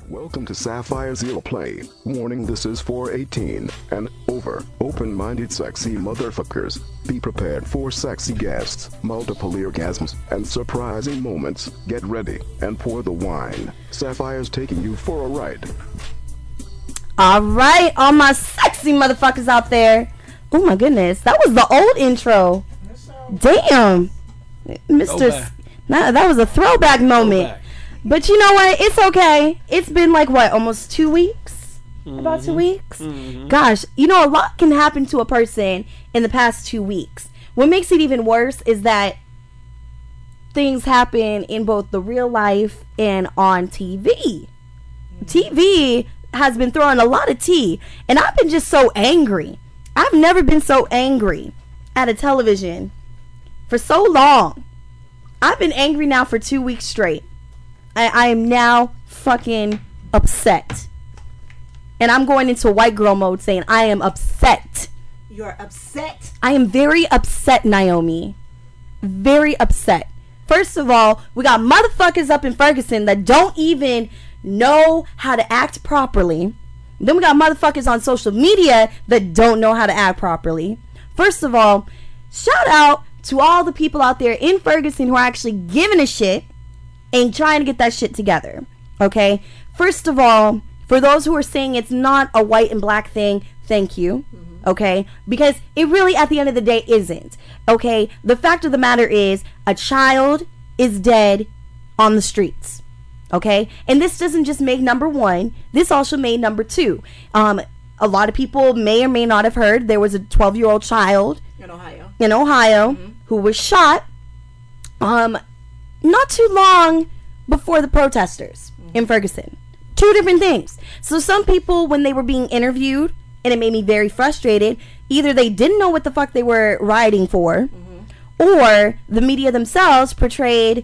Welcome to Sapphire Zero Play. Warning, this is for 18 and over. Open-minded sexy motherfuckers. Be prepared for sexy guests, multiple orgasms, and surprising moments. Get ready and pour the wine. Sapphire's taking you for a ride. All right, all my sexy motherfuckers out there. Oh my goodness, that was the old intro. Damn, Mr. That was a throwback moment. But you know what? It's okay. It's been like what, almost 2 weeks? About 2 weeks? Gosh, you know, a lot can happen to a person in the past 2 weeks. What makes it even worse is that things happen in both the real life and on TV. TV has been throwing a lot of tea, and I've been just so angry. I've never been so angry at a television for so long. I've been angry now for 2 weeks straight. I am now fucking upset. And I'm going into white girl mode saying I am upset. You're upset? I am very upset, Naomi. Very upset. First of all, we got motherfuckers up in Ferguson that don't even know how to act properly. Then we got motherfuckers on social media that don't know how to act properly. First of all, shout out to all the people out there in Ferguson who are actually giving a shit and trying to get that shit together. Okay? First of all, for those who are saying it's not a white and black thing, thank you. Okay? Because it really, at the end of the day, isn't. Okay? The fact of the matter is, a child is dead on the streets. Okay? And this doesn't just make number one. This also made number two. A lot of people may or may not have heard there was a 12-year-old child in Ohio who was shot not too long before the protesters in Ferguson. Two different things. So some people, when they were being interviewed, and it made me very frustrated, either they didn't know what the fuck they were rioting for, or the media themselves portrayed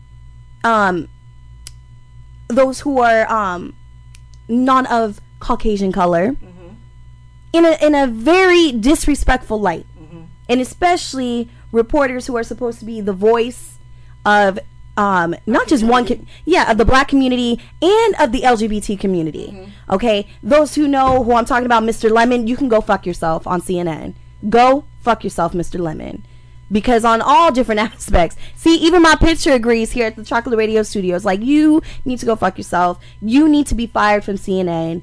those who are not of Caucasian color in a very disrespectful light. And especially reporters who are supposed to be the voice of not just one of the black community and of the LGBT community. Okay, those who know who I'm talking about, Mr. Lemon, you can go fuck yourself on CNN. Go fuck yourself, Mr. Lemon. Because on all different aspects, see, even my picture agrees here at the Chocolate Radio Studios. Like, you need to go fuck yourself. You need to be fired from CNN.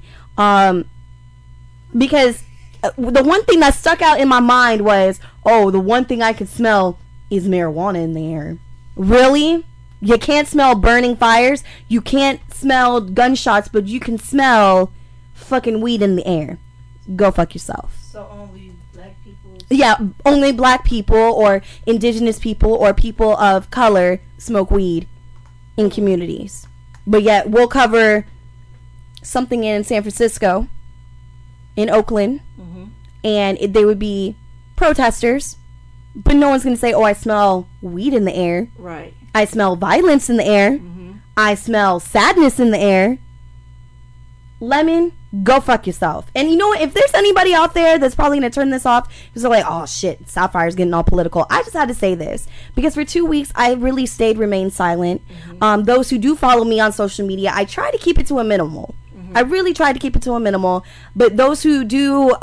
Because the one thing that stuck out in my mind was, oh, the one thing I could smell is marijuana in the air. Really? You can't smell burning fires? You can't smell gunshots, but you can smell fucking weed in the air. Go fuck yourself. So only black people? Yeah, only black people or indigenous people or people of color smoke weed in communities. But yet, we'll cover something in San Francisco, in Oakland, and they would be protesters, but no one's going to say, oh, I smell weed in the air. Right. I smell violence in the air. I smell sadness in the air. Lemon, go fuck yourself. And you know what? If there's anybody out there that's probably going to turn this off, because they're like, oh shit, Sapphire's getting all political. I just had to say this. Because for 2 weeks, I really remained silent. Those who do follow me on social media, I try to keep it to a minimal. I really try to keep it to a minimal. But those who do,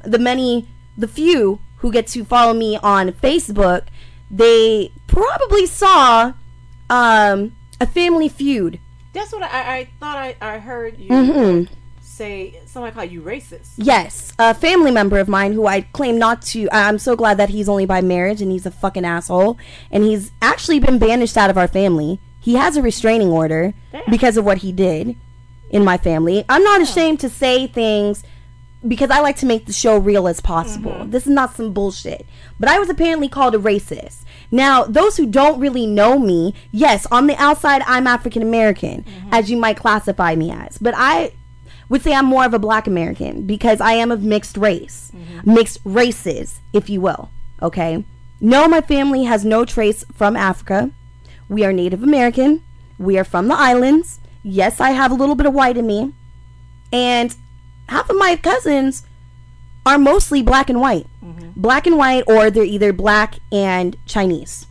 the few who get to follow me on Facebook, they probably saw a Family Feud. That's what I thought I heard you say. Somebody called you racist. Yes, a family member of mine who I claim not to. I'm so glad that he's only by marriage and he's a fucking asshole. And he's actually been banished out of our family. He has a restraining order because of what he did in my family. I'm not ashamed to say things because I like to make the show real as possible. This is not some bullshit. But I was apparently called a racist. Now, those who don't really know me, yes, on the outside, I'm African American, as you might classify me as. But I would say I'm more of a black American because I am of mixed race. Mixed races, if you will. Okay? No, my family has no trace from Africa. We are Native American. We are from the islands. Yes, I have a little bit of white in me. And half of my cousins are mostly black and white. Black and white, or they're either black and Chinese.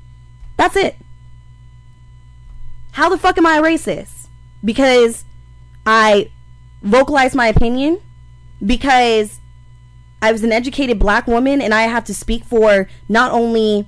That's it. How the fuck am I a racist? Because I vocalized my opinion because I was an educated black woman and I have to speak for not only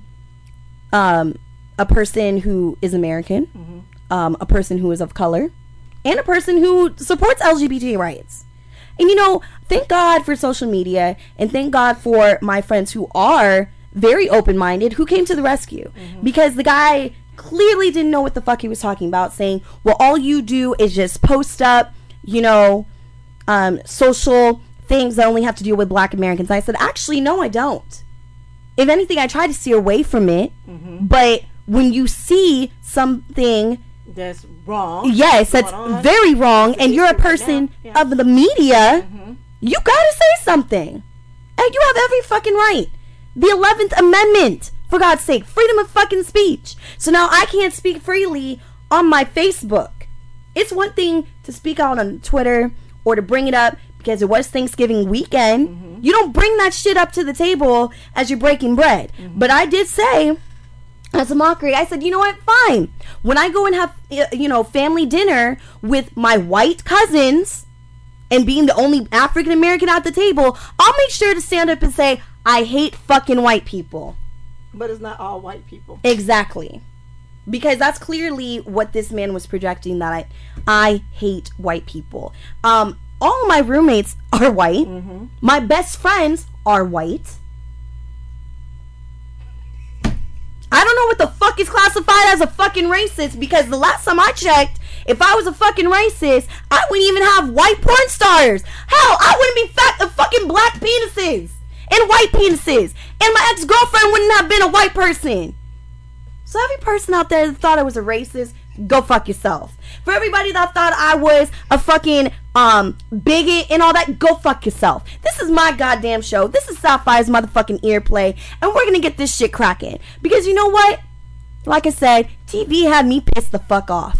a person who is American, a person who is of color, and a person who supports LGBT rights. And you know, thank God for social media, and thank God for my friends who are very open-minded, who came to the rescue. Because the guy clearly didn't know what the fuck he was talking about, saying, well, all you do is just post up, you know, social things that only have to do with black Americans. I said, actually, no, I don't. If anything, I try to steer away from it. But when you see something that's wrong, yes, that's very wrong, and you're a person of the media, you gotta say something. And you have every fucking right. The 11th Amendment, for God's sake, freedom of fucking speech. So now I can't speak freely on my Facebook. It's one thing to speak out on Twitter or to bring it up because it was Thanksgiving weekend. You don't bring that shit up to the table as you're breaking bread. But I did say, as a mockery, I said, you know what, fine. When I go and have, you know, family dinner with my white cousins and being the only African American at the table, I'll make sure to stand up and say, I hate fucking white people. But it's not all white people. Exactly. Because that's clearly what this man was projecting, that I hate white people. All my roommates are white. My best friends are white. I don't know what the fuck is classified as a fucking racist, because the last time I checked, if I was a fucking racist, I wouldn't even have white porn stars. Hell, I wouldn't be fat of fucking black penises and white penises. And my ex-girlfriend wouldn't have been a white person. So every person out there that thought I was a racist, go fuck yourself. For everybody that thought I was a fucking bigot and all that, go fuck yourself. This is my goddamn show. This is Sapphire's motherfucking earplay, and we're gonna get this shit cracking. Because you know what? Like I said, TV had me pissed the fuck off.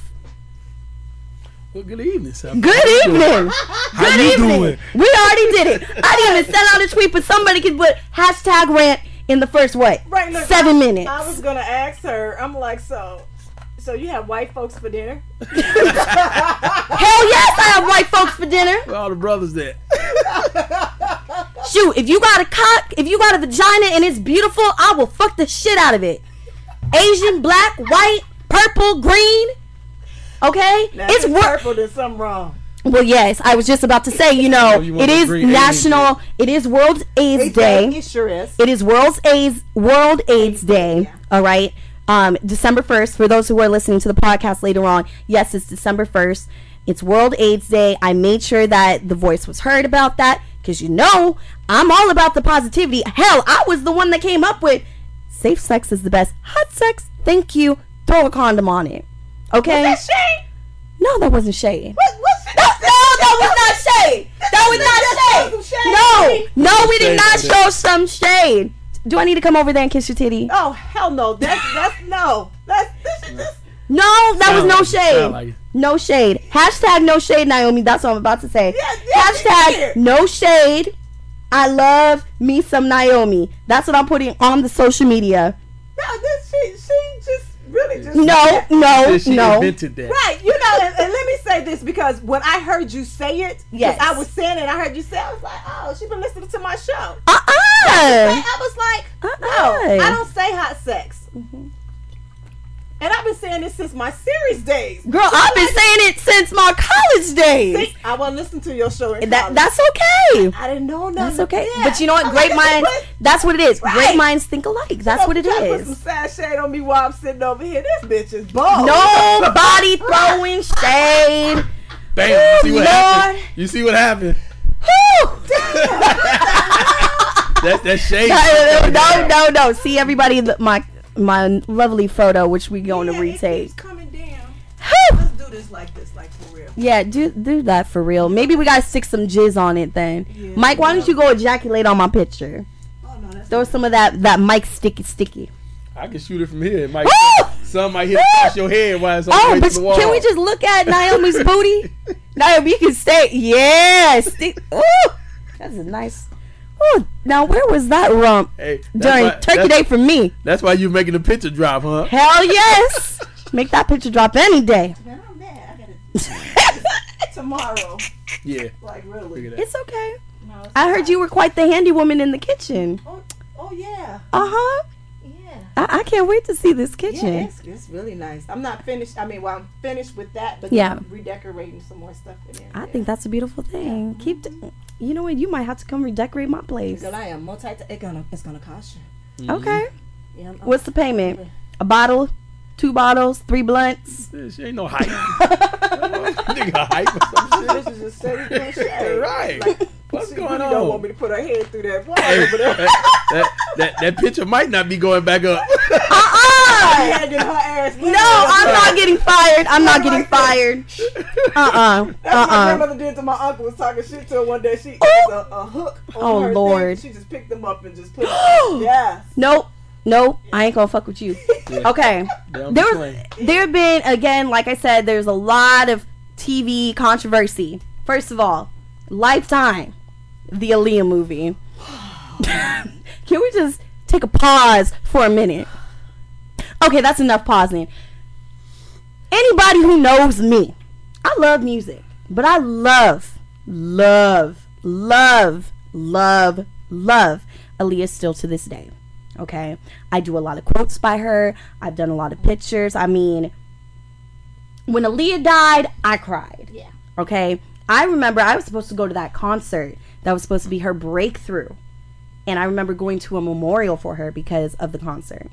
Well, good evening, Sapphire. Good evening. How you doing? We already did it. I didn't even send out a tweet, but somebody could put hashtag rant in the first what? Right, look, 7 minutes. I was gonna ask her. I'm like, so you have white folks for dinner? Hell yes, I have white folks for dinner. Where all the brothers there? Shoot, if you got a cock, if you got a vagina and it's beautiful, I will fuck the shit out of it. Asian, black, white, purple, green. Okay? Now, it's purple, there's something wrong. Well, yes, I was just about to say, you know, it is national, it is World AIDS Day. It sure is. It is World AIDS Day. Yeah. All right. December 1st, for those who are listening to the podcast later on, yes, it's December 1st. It's World AIDS Day. I made sure that the voice was heard about that, because you know, I'm all about the positivity. Hell, I was the one that came up with safe sex is the best. Hot sex, thank you. Throw a condom on it. Okay? Was that shade? No, that wasn't shade. No, that was not shade. That was not shade. No, we did not show some shade. Do I need to come over there and kiss your titty? Oh, hell no. That's no. No, that was no shade. No shade. Hashtag no shade, Naomi. That's what I'm about to say. Hashtag no shade. I love me some Naomi. That's what I'm putting on the social media. No, she just really just... No. She invented that. Right. You know, and let me say this, because when I heard you say it, yes, I was saying it, I heard you say it, I was like, oh, she's been listening to my show. I was like, no, I don't say hot sex. And I've been saying this since my series days. Girl, I've been saying it since my college days. See, I want to listen to your show in college. That's okay. I didn't know nothing. That's okay. But you know what? Great minds, that's what it is. Right. Great minds think alike. That's what it is. Put some sad shade on me while I'm sitting over here. This bitch is bold. Nobody throwing shade. Bam. See what happened? You see what happened? That's shade. No. See, everybody, my lovely photo, which we going to retake. It's coming down. Let's do this like for real. Yeah, do that for real. Maybe we gotta stick some jizz on it then. Yeah, Mike, why don't you go ejaculate on my picture? Oh no, that's throw some of that Mike sticky. I can shoot it from here. Some might hit across your head while it's on the way to the wall. Can we just look at Naomi's booty? Naomi, you can stay. Yes. Ooh, that's a nice. Ooh, now where was that rump during Turkey Day for me? That's why you making the picture drop, huh? Hell yes. Make that picture drop any day. tomorrow. Yeah. Like, really. It's okay. No, I heard you were quite the handy woman in the kitchen. Oh yeah. Uh-huh. Yeah. I can't wait to see this kitchen. Yeah, it's really nice. I'm not finished. I mean, well, I'm finished with that, but Yeah. I'm redecorating some more stuff in there. I think that's a beautiful thing. You know what? You might have to come redecorate my place. Girl, I am it's gonna cost you. Okay. Yeah, What's the payment? A bottle? 2 bottles? 3 blunts? She ain't no hype. Nigga hype or some shit. This is a steady cliche. Right. Like, What's she going really on? Don't want me to put her head through that wall Hey, over there. that picture might not be going back up. Hanging her ass. No, I'm not getting fired. I'm not getting fired. That's what my grandmother did to my uncle. Was talking shit to her one day. She used a hook on her Lord. thing. She just picked them up and just put it. Yes. Nope, I ain't gonna fuck with you. Yeah. Okay. There have been, again, like I said, there's a lot of TV controversy. First of all, Lifetime, the Aaliyah movie. Can we just take a pause for a minute? Okay, that's enough pausing. Anybody who knows me, I love music, but I love Aaliyah still to this day. Okay, I do a lot of quotes by her. I've done a lot of pictures. I mean, when Aaliyah died, I cried. Yeah. Okay, I remember I was supposed to go to that concert that was supposed to be her breakthrough, and I remember going to a memorial for her because of the concert.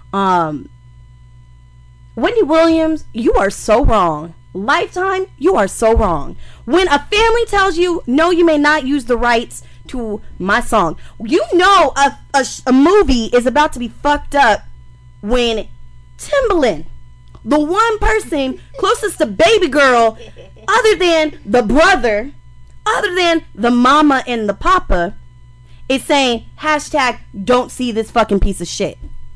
Wendy Williams, you are so wrong. Lifetime, you are so wrong. When a family tells you, no, you may not use the rights to my song, you know a movie is about to be fucked up when Timbaland, the one person closest to baby girl, other than the brother, other than the mama and the papa, is saying hashtag don't see this fucking piece of shit.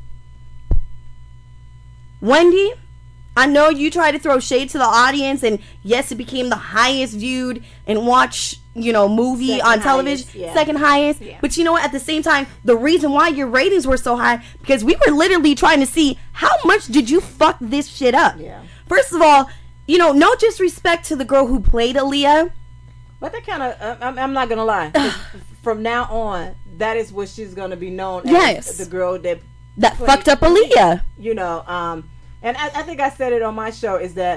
Wendy, I know you try to throw shade to the audience, and yes, it became the highest viewed and watched, movie Second on television, highest, yeah. second highest. Yeah. But you know what? At the same time, the reason why your ratings were so high, because we were literally trying to see how much did you fuck this shit up. Yeah. First of all, no disrespect to the girl who played Aaliyah. But that kind of, I'm not gonna lie. From now on, that is what she's gonna be known as. Yes. The girl that Fucked up Aaliyah. And I think I said it on my show, is that,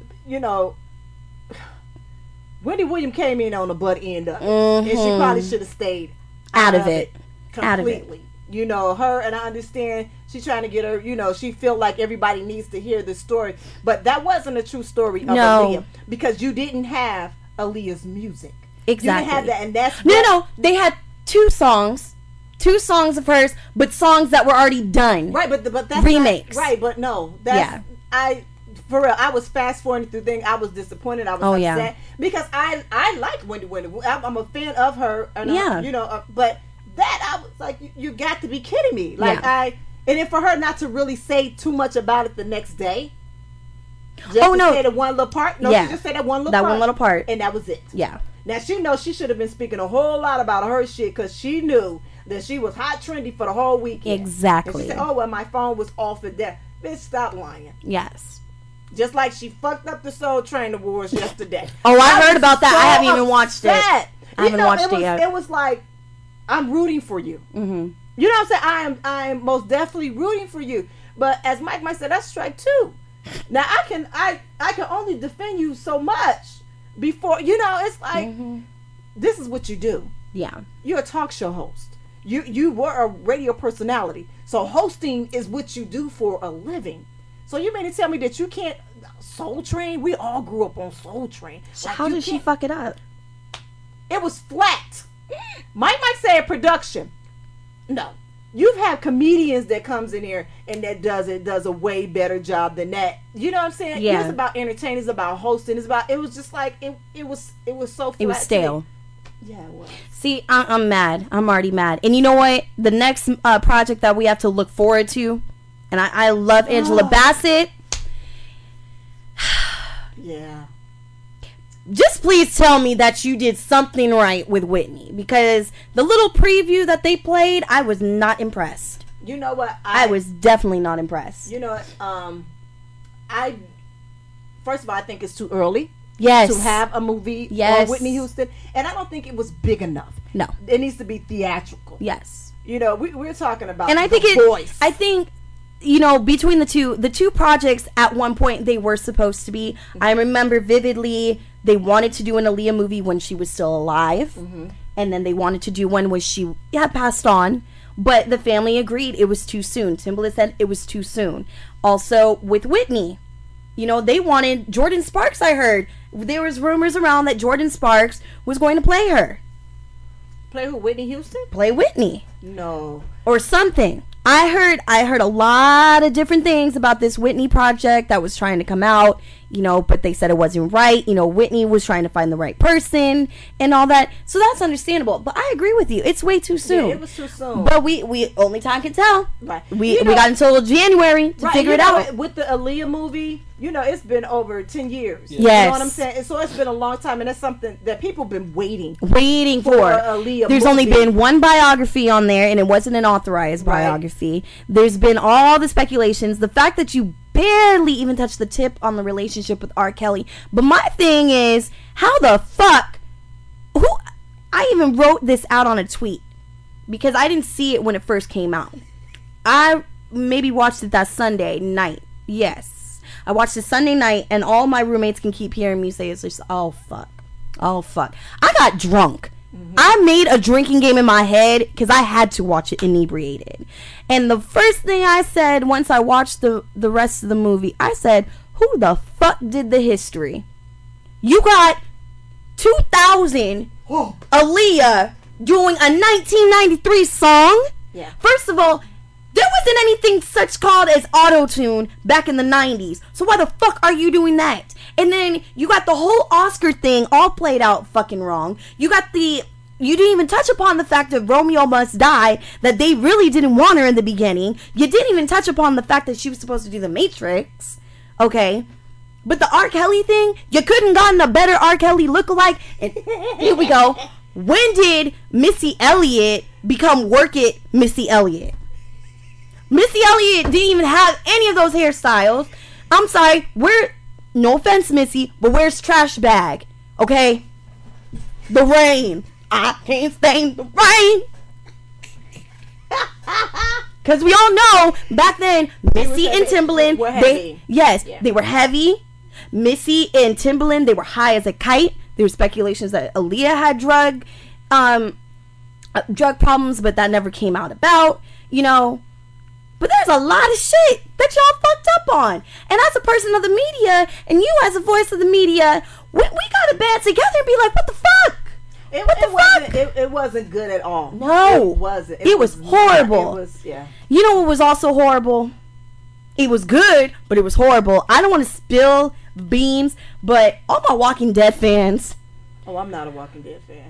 Wendy Williams came in on the butt end of it. And she probably should have stayed Out of it. completely. Her, and I understand she's trying to get her, she feel like everybody needs to hear the story. But that wasn't a true story of Aaliyah. Because you didn't have Aaliyah's music. Exactly. You didn't have that, and that's No, they had 2 songs of hers, but songs that were already done. Right, but that's remakes. Not, right, but no, that's for real. I was fast forwarding through things. I was disappointed. I was upset because I like Wendy. I'm a fan of her. And but that I was like, you got to be kidding me. Like and then for her not to really say too much about it the next day. Just say the one little part. No, she just said that one little part, and that was it. Yeah. Now she should have been speaking a whole lot about her shit, because she knew that she was hot trendy for the whole weekend. Exactly. And she said, "Oh well, my phone was off at that." Bitch, stop lying. Yes. Just like she fucked up the Soul Train Awards yesterday. Oh, I heard about that. I haven't even watched it. I haven't watched it yet. It was like, I'm rooting for you. Mm-hmm. You know what I'm saying? I am most definitely rooting for you. But as Mike might say, that's strike 2. Now I can only defend you so much before it's like this is what you do. Yeah. You're a talk show host. You were a radio personality. So hosting is what you do for a living. So you mean to tell me that you can't Soul Train? We all grew up on Soul Train. Like, how did she fuck it up? It was flat. Mike might say a production. No. You've had comedians that comes in here and that does a way better job than that. You know what I'm saying? Yeah. It's about entertaining, it's about hosting, it was just like it was so flat. It was stale. Yeah, it was. See, I'm mad. I'm already mad. And you know what? The next project that we have to look forward to, and I love Angela Bassett. Yeah. Just please tell me that you did something right with Whitney, because the little preview that they played, I was not impressed. You know what? I was definitely not impressed. You know what? First of all, I think it's too early. to have a movie on Whitney Houston, and I don't think it was big enough. No, it needs to be theatrical. Yes, you know, we're talking about, and I think voice. I think, you know, between the two projects at one point they were supposed to be. I remember vividly they wanted to do an Aaliyah movie when she was still alive, and then they wanted to do one when she had passed on. But the family agreed it was too soon. Timbaland said it was too soon. Also, with Whitney, you know, they wanted Jordan Sparks. I heard there was rumors around that Jordan Sparks was going to play her. Play who? Whitney Houston? Play Whitney. No. Or something. I heard a lot of different things about this Whitney project that was trying to come out, you know, but they said it wasn't right. You know, Whitney was trying to find the right person and all that. So that's understandable. But I agree with you. It's way too soon. Yeah, it was too soon. But we only time can tell. Right. We got until January to figure it out. With the Aaliyah movie, you know, it's been over 10 years. Yes. You know what I'm saying? And so it's been a long time, and that's something that people been waiting for Aaliyah There's movie. only been one biography on there, and it wasn't an authorized biography. There's been all the speculations. The fact that you barely even touched the tip on the relationship with R. Kelly. But my thing is, how the fuck... I even wrote this out on a tweet, because I didn't see it when it first came out. I maybe watched it that Sunday night. Yes. I watched it Sunday night, and all my roommates can keep hearing me say, it's just, oh fuck. I got drunk. I made a drinking game in my head because I had to watch it inebriated. And the first thing I said once I watched the rest of the movie, I said, who the fuck did the history? You got 2000 Aaliyah doing a 1993 song? Yeah. First of all, there wasn't anything such called as auto-tune back in the 90s. So why the fuck are you doing that? And then you got the whole Oscar thing all played out fucking wrong. You didn't even touch upon the fact that Romeo Must Die, that they really didn't want her in the beginning. You didn't even touch upon the fact that she was supposed to do The Matrix. Okay? But the R. Kelly thing, you couldn't gotten a better R. Kelly lookalike. And here we go. When did Missy Elliott become Work It Missy Elliott? Missy Elliott didn't even have any of those hairstyles. I'm sorry. No offense, Missy, but where's Trash Bag? Okay? The rain. I can't stand the rain. Because we all know back then, Missy and Timbaland, they were heavy. Missy and Timbaland, they were high as a kite. There were speculations that Aaliyah had drug problems, but that never came out about, you know. But there's a lot of shit that y'all fucked up on. And as a person of the media, and you as a voice of the media, we gotta band together and be like, what the fuck? It wasn't good at all. No. It wasn't. It was horrible. It was, yeah. You know what was also horrible? It was good, but it was horrible. I don't want to spill beans, but all my Walking Dead fans. Oh, I'm not a Walking Dead fan.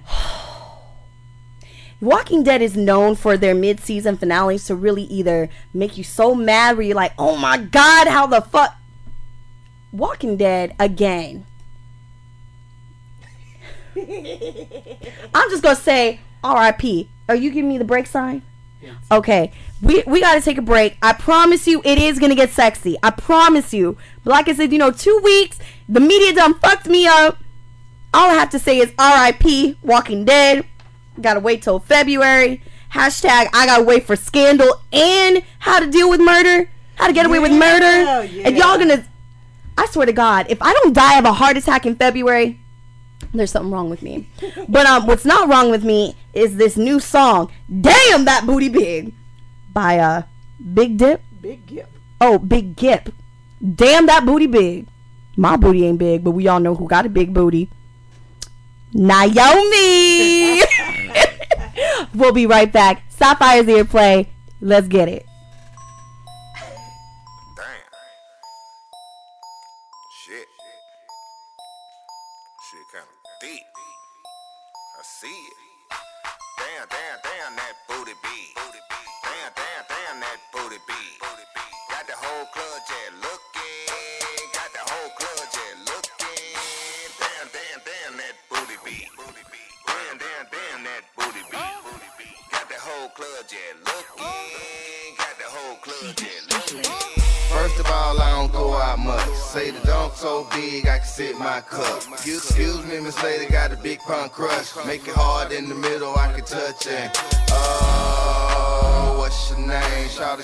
Walking Dead is known for their mid-season finales to really either make you so mad where you're like, oh my god, how the fuck. Walking Dead again. I'm just gonna say R.I.P. Are you giving me the break sign? Yes. Okay, we gotta take a break. I promise you it is gonna get sexy. I promise you. But like I said, 2 weeks, the media done fucked me up. All I have to say is R.I.P. Walking Dead. Gotta wait till February. Hashtag I gotta wait for Scandal and How to Deal with Murder. How to Get Away with Murder. Yeah. And y'all gonna, I swear to God, if I don't die of a heart attack in February, there's something wrong with me. But what's not wrong with me is this new song, Damn That Booty Big, by Big Dip. Big Gip. Oh, Big Gip. Damn That Booty Big. My booty ain't big, but we all know who got a big booty. Naomi. We'll be right back. Sapphire's Earplay. Let's get it. Damn. Shit. Shit kind of deep. I see it. Damn, that booty beat. Damn, that booty beat. Got the whole club jet looking. Got the whole club jet looking. Damn, that booty beat. Damn, that booty beat. Got the whole club jet looking. Got the whole club jet looking. First of all, I don't go out much. Say the dunk so big, I can sit my cup. Excuse me, Miss Lady, got a big punk crush. Make it hard in the middle, I can touch it. Oh, what's your name? Shout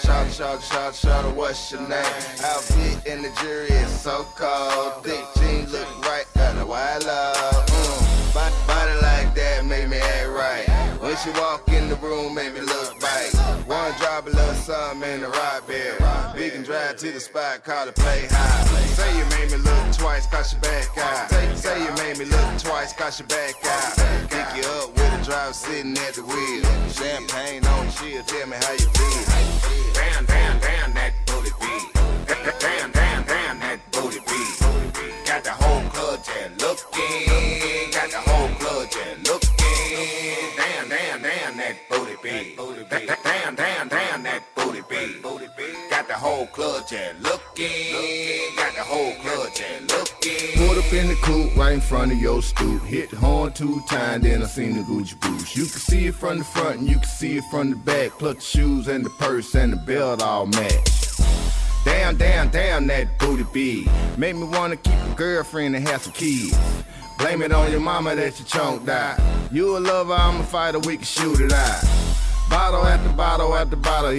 it, what's your name? Outfit in the jury is so cold. Thick jeans look right at a while out. Body like that make me act right. When she walk in the room, make me look right. One drop a little something in the right beer. Big and drive to the spot, call it play high. Say you made me look twice, cause your back out. Say you made me look twice, cause your back out. Pick you up with a driver sitting at the wheel. Champagne on the shield, tell me how you feel. Damn, that booty beat. Damn, that booty beat. Got the whole club just looking. Got the whole club just looking. Damn, that booty beat. Damn, that booty beat. Got the whole club just looking. Got the whole club just looking. Pulled up in the coupe right in front of your stoop. Hit the horn 2 times, then I seen the Gucci boots. You can see it from the front and you can see it from the back. Plus the shoes and the purse and the belt all match. Damn, that booty beat. Make me wanna keep a girlfriend and have some kids. Blame it on your mama that your chunk died. You a lover, I'm a fighter, we can shoot it out. Bottle after bottle after bottle,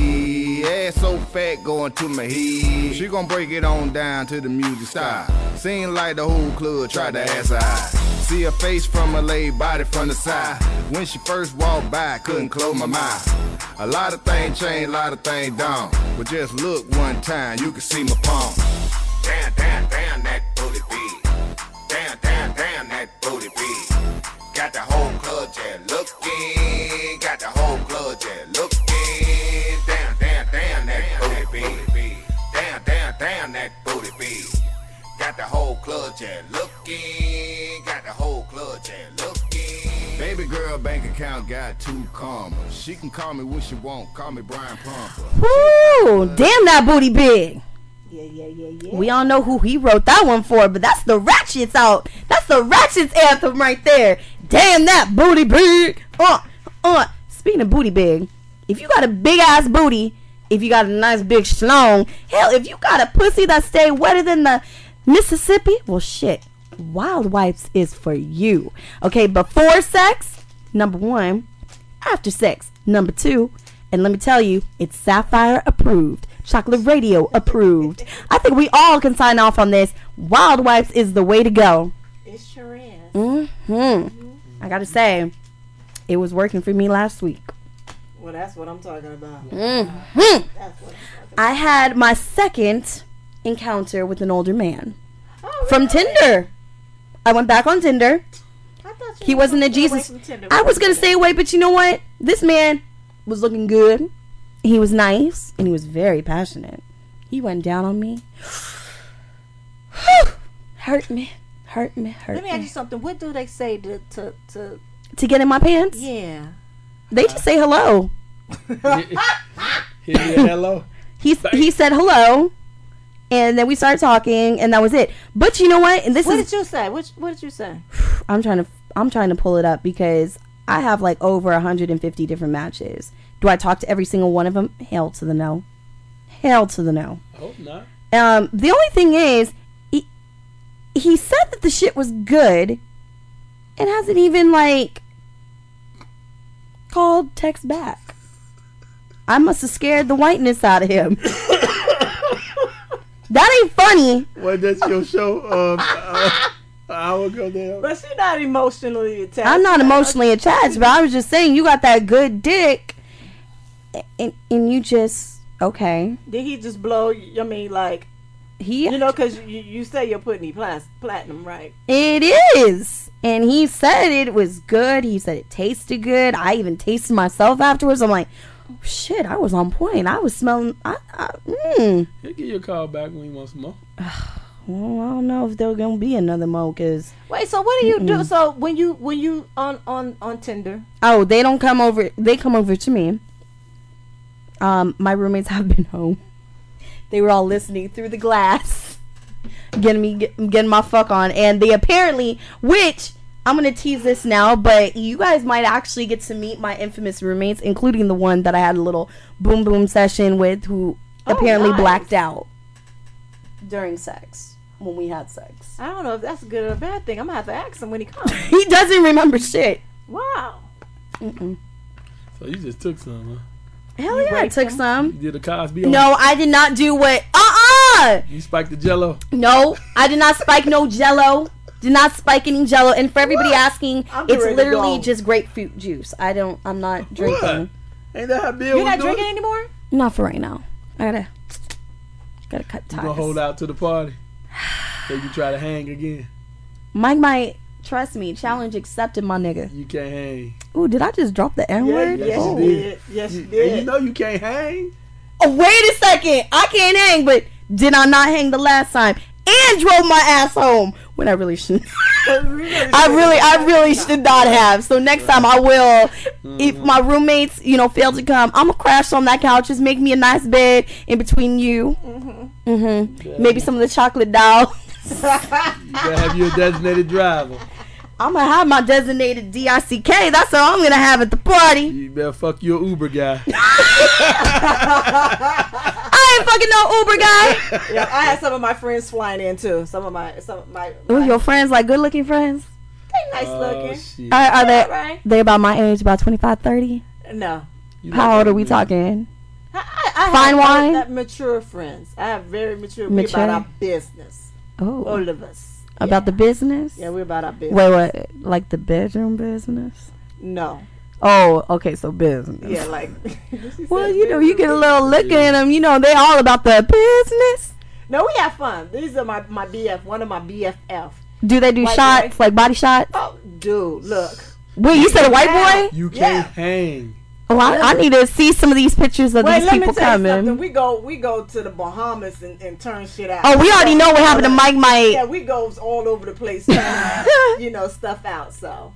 ass so fat going to my head. She gon' break it on down to the music style. Seem like the whole club tried to ask her eye. See her face from her laid body from the side. When she first walked by, couldn't close my mouth. A lot of things change, a lot of things don't. But just look one time, you can see my palm. Damn, that booty beat. Damn, that booty beat. Got the whole club just looking. Got the whole club just looking. Damn, that booty beat. Damn, that booty beat. Got the whole club just looking. Got the whole club just looking. Baby girl bank account got 2 commas. She can call me when she want. Call me Brian Pumper. Woo! Damn, that booty big. Yeah. We all know who he wrote that one for, but that's the Ratchets out. That's the Ratchets anthem right there. Damn, that booty big. Speaking of booty big, if you got a big ass booty, if you got a nice big schlong, hell, if you got a pussy that stay wetter than the Mississippi, well, shit, Wild Wipes is for you. Okay, before sex, number 1. After sex, number 2. And let me tell you, it's Sapphire approved. Chocolate Radio approved. I think we all can sign off on this. Wild Wipes is the way to go. It sure is. I gotta say, it was working for me last week. Well, that's what I'm talking about. Mm-hmm. That's what I'm talking about. I had my second encounter with an older man from Tinder. I went back on Tinder. He wasn't a Jesus. I was gonna stay away, but you know what? This man was looking good. He was nice and he was very passionate. He went down on me. Hurt me. Let me ask you something. What do they say to get in my pants? Yeah. They just say hello. Hello. He said hello, and then we started talking, and that was it. But you know what? And what did you say? What did you say? I'm trying to pull it up because I have like over 150 different matches. Do I talk to every single one of them? Hell to the no. Hell to the no. I hope not. The only thing is, he said that the shit was good, and hasn't even like called, text back. I must have scared the whiteness out of him. That ain't funny. What, that's your show? An hour ago there. But she's not emotionally attached. I'm not emotionally attached, but I was just saying, you got that good dick, and you just, okay. Did he just blow? I mean, like, you know, because you say you're putting platinum, right? It is. And he said it was good. He said it tasted good. I even tasted myself afterwards. I'm like, oh, shit, I was on point. I was smelling. He'll give you a call back when he wants more. Well, I don't know if there's gonna be another mo. Cause wait, so what do you do? So when you on Tinder? Oh, they don't come over. They come over to me. My roommates have been home. They were all listening through the glass, getting my fuck on, and they apparently, which I'm gonna tease this now, but you guys might actually get to meet my infamous roommates, including the one that I had a little boom boom session with, who apparently blacked out. during sex. When we had sex. I don't know if that's a good or a bad thing. I'm gonna have to ask him when he comes. He doesn't remember shit. Wow. Mm-mm. So you just took some, huh? Hell yeah, I took some. You did a Cosby? No, I did not do what. You spiked the Jello? No, I did not spike no Jello. Did not spike any Jello. And for everybody asking, it's literally just grapefruit juice. I'm not drinking. What? Ain't that how Bill? You're not drinking anymore? Not for right now. I gotta cut ties. You gonna hold out to the party? So you can try to hang again? Mike might, trust me, challenge accepted, my nigga. You can't hang. Ooh, did I just drop the N-word? Yes, you did. Yes, you did. And you know you can't hang. Oh, wait a second. I can't hang, but did I not hang the last time? And drove my ass home when I really shouldn't. I really should not have. So next time I will. If my roommates, fail to come, I'm gonna crash on that couch. Just make me a nice bed in between you. Maybe some of the chocolate dolls. You gotta have your designated driver. I'm gonna have my designated DICK. That's all I'm gonna have at the party. You better fuck your Uber guy. I ain't fucking no Uber guy. Yeah, I had some of my friends flying in too. Some of my Ooh, your friends, like good looking friends? They nice looking. Are they? Right? They about my age, about 25, 30? No. How old are we talking? I Fine wine? have mature friends. I have very mature. We're about our business. Oh. All of us. About the business? Yeah, we're about our business. Wait, like the bedroom business? No. Oh, okay, so business. Yeah, like. Well, you get a little look at them. They all about the business. No, we have fun. These are my BF. One of my BFF. Do they do shots, like body shots? Oh, dude, look. Wait, you said a white boy? You can't hang. Oh, I need to see some of these pictures of these people coming. We go to the Bahamas and turn shit out. Oh, we already know what happened to Mike. Yeah, we go all over the place turning, stuff out. So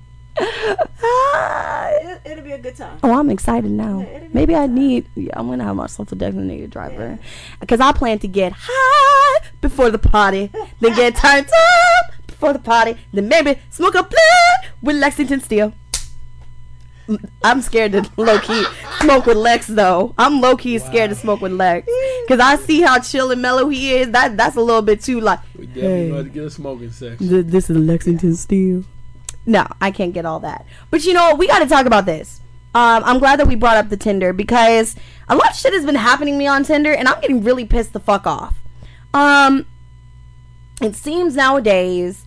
it'll be a good time. Oh, I'm excited now. Yeah, maybe I'm gonna have myself a designated driver because I plan to get high before the party, then get turned up before the party, then maybe smoke a blunt with Lexington Steel. I'm scared to low-key smoke with Lex, though. I'm low-key scared to smoke with Lex. Because I see how chill and mellow he is. That's a little bit too, like, we definitely going to get a smoking section. This is Lexington Steel. No, I can't get all that. But, we got to talk about this. I'm glad that we brought up the Tinder because a lot of shit has been happening to me on Tinder, and I'm getting really pissed the fuck off. It seems nowadays,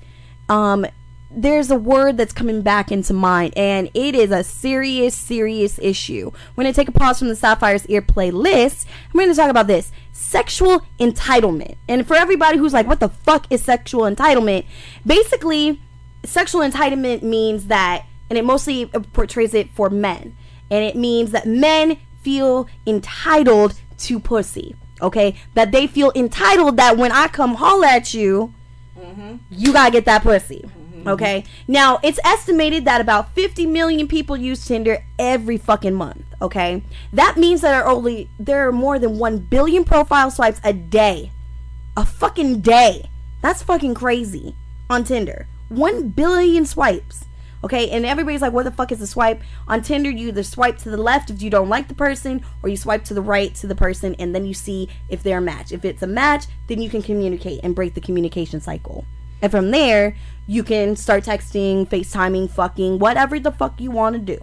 there's a word that's coming back into mind, and it is a serious issue. We're going to take a pause from the Sapphire's Ear playlist. I'm going to talk about this. Sexual entitlement. And for everybody who's like, what the fuck is sexual entitlement? Basically, sexual entitlement means that, and it mostly portrays it for men, and it means that men feel entitled to pussy. Okay? That they feel entitled that when I come holler at you, you got to get that pussy. Okay, now it's estimated that about 50 million people use Tinder every fucking month. Okay, that means that there are more than 1 billion profile swipes a day, a fucking day. That's fucking crazy on Tinder. 1 billion swipes. Okay, and everybody's like, what the fuck is a swipe? On Tinder, you either swipe to the left if you don't like the person, or you swipe to the right to the person, and then you see if they're a match. If it's a match, then you can communicate and break the communication cycle. And from there, you can start texting, FaceTiming, fucking, whatever the fuck you want to do.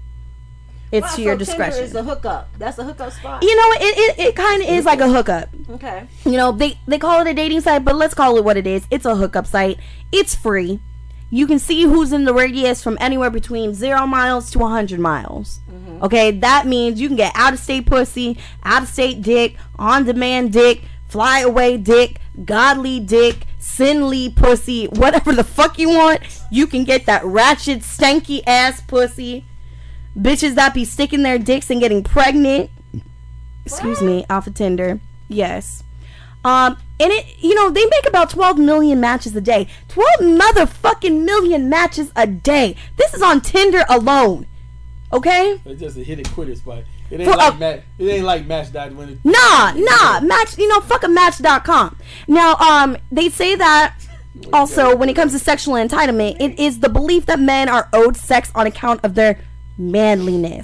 It's to your discretion. Tinder is a hookup. That's a hookup spot. It kind of is like a hookup. Okay. They call it a dating site, but let's call it what it is. It's a hookup site. It's free. You can see who's in the radius from anywhere between 0 miles to 100 miles. Okay, that means you can get out-of-state pussy, out-of-state dick, on-demand dick, fly-away dick, godly dick, sinly pussy, whatever the fuck you want. You can get that ratchet, stanky ass pussy. Bitches that be sticking their dicks and getting pregnant. Excuse me, off of Tinder. Yes. And they make about 12 million matches a day. 12 motherfucking million matches a day. This is on Tinder alone. Okay? It's just a hit and quit it spot. It ain't like Match.com. Nah. Match, fuck a Match.com. Now, they say that also when it comes to sexual entitlement, it is the belief that men are owed sex on account of their manliness.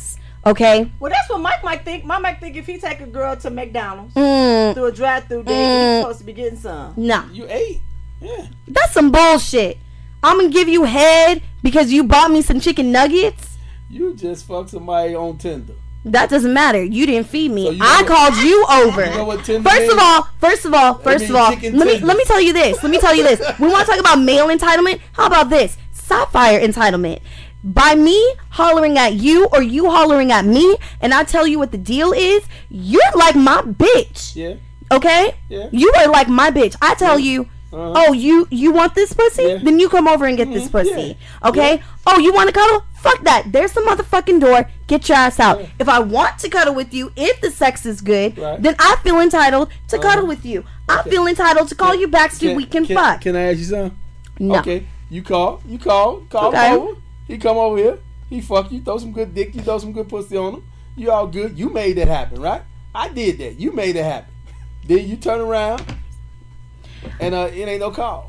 Okay. Well, that's what Mike might think. Mike might think if he take a girl to McDonald's through a drive-through date, he's supposed to be getting some. No. You ate. Yeah. That's some bullshit. I'm gonna give you head because you bought me some chicken nuggets. You just fucked somebody on Tinder. That doesn't matter. You didn't feed me. So you I called you over. You know what Tinder First of all, chicken let me tell you this. We want to talk about male entitlement. How about this? Sapphire entitlement. By me hollering at you or you hollering at me, and I tell you what the deal is, you're like my bitch. Yeah. Okay? Yeah. You are like my bitch. I tell you, oh, you want this pussy? Yeah. Then you come over and get this pussy. Yeah. Okay? Yeah. Oh, you want to cuddle? Fuck that. There's the motherfucking door. Get your ass out. Yeah. If I want to cuddle with you, if the sex is good, then I feel entitled to cuddle with you. I feel entitled to call you back so we can fuck. Can I ask you something? No. Okay. You call okay. Over. He come over here. He fuck you. Throw some good dick. You throw some good pussy on him. You all good. You made that happen, right? I did that. You made it happen. Then you turn around and it ain't no call.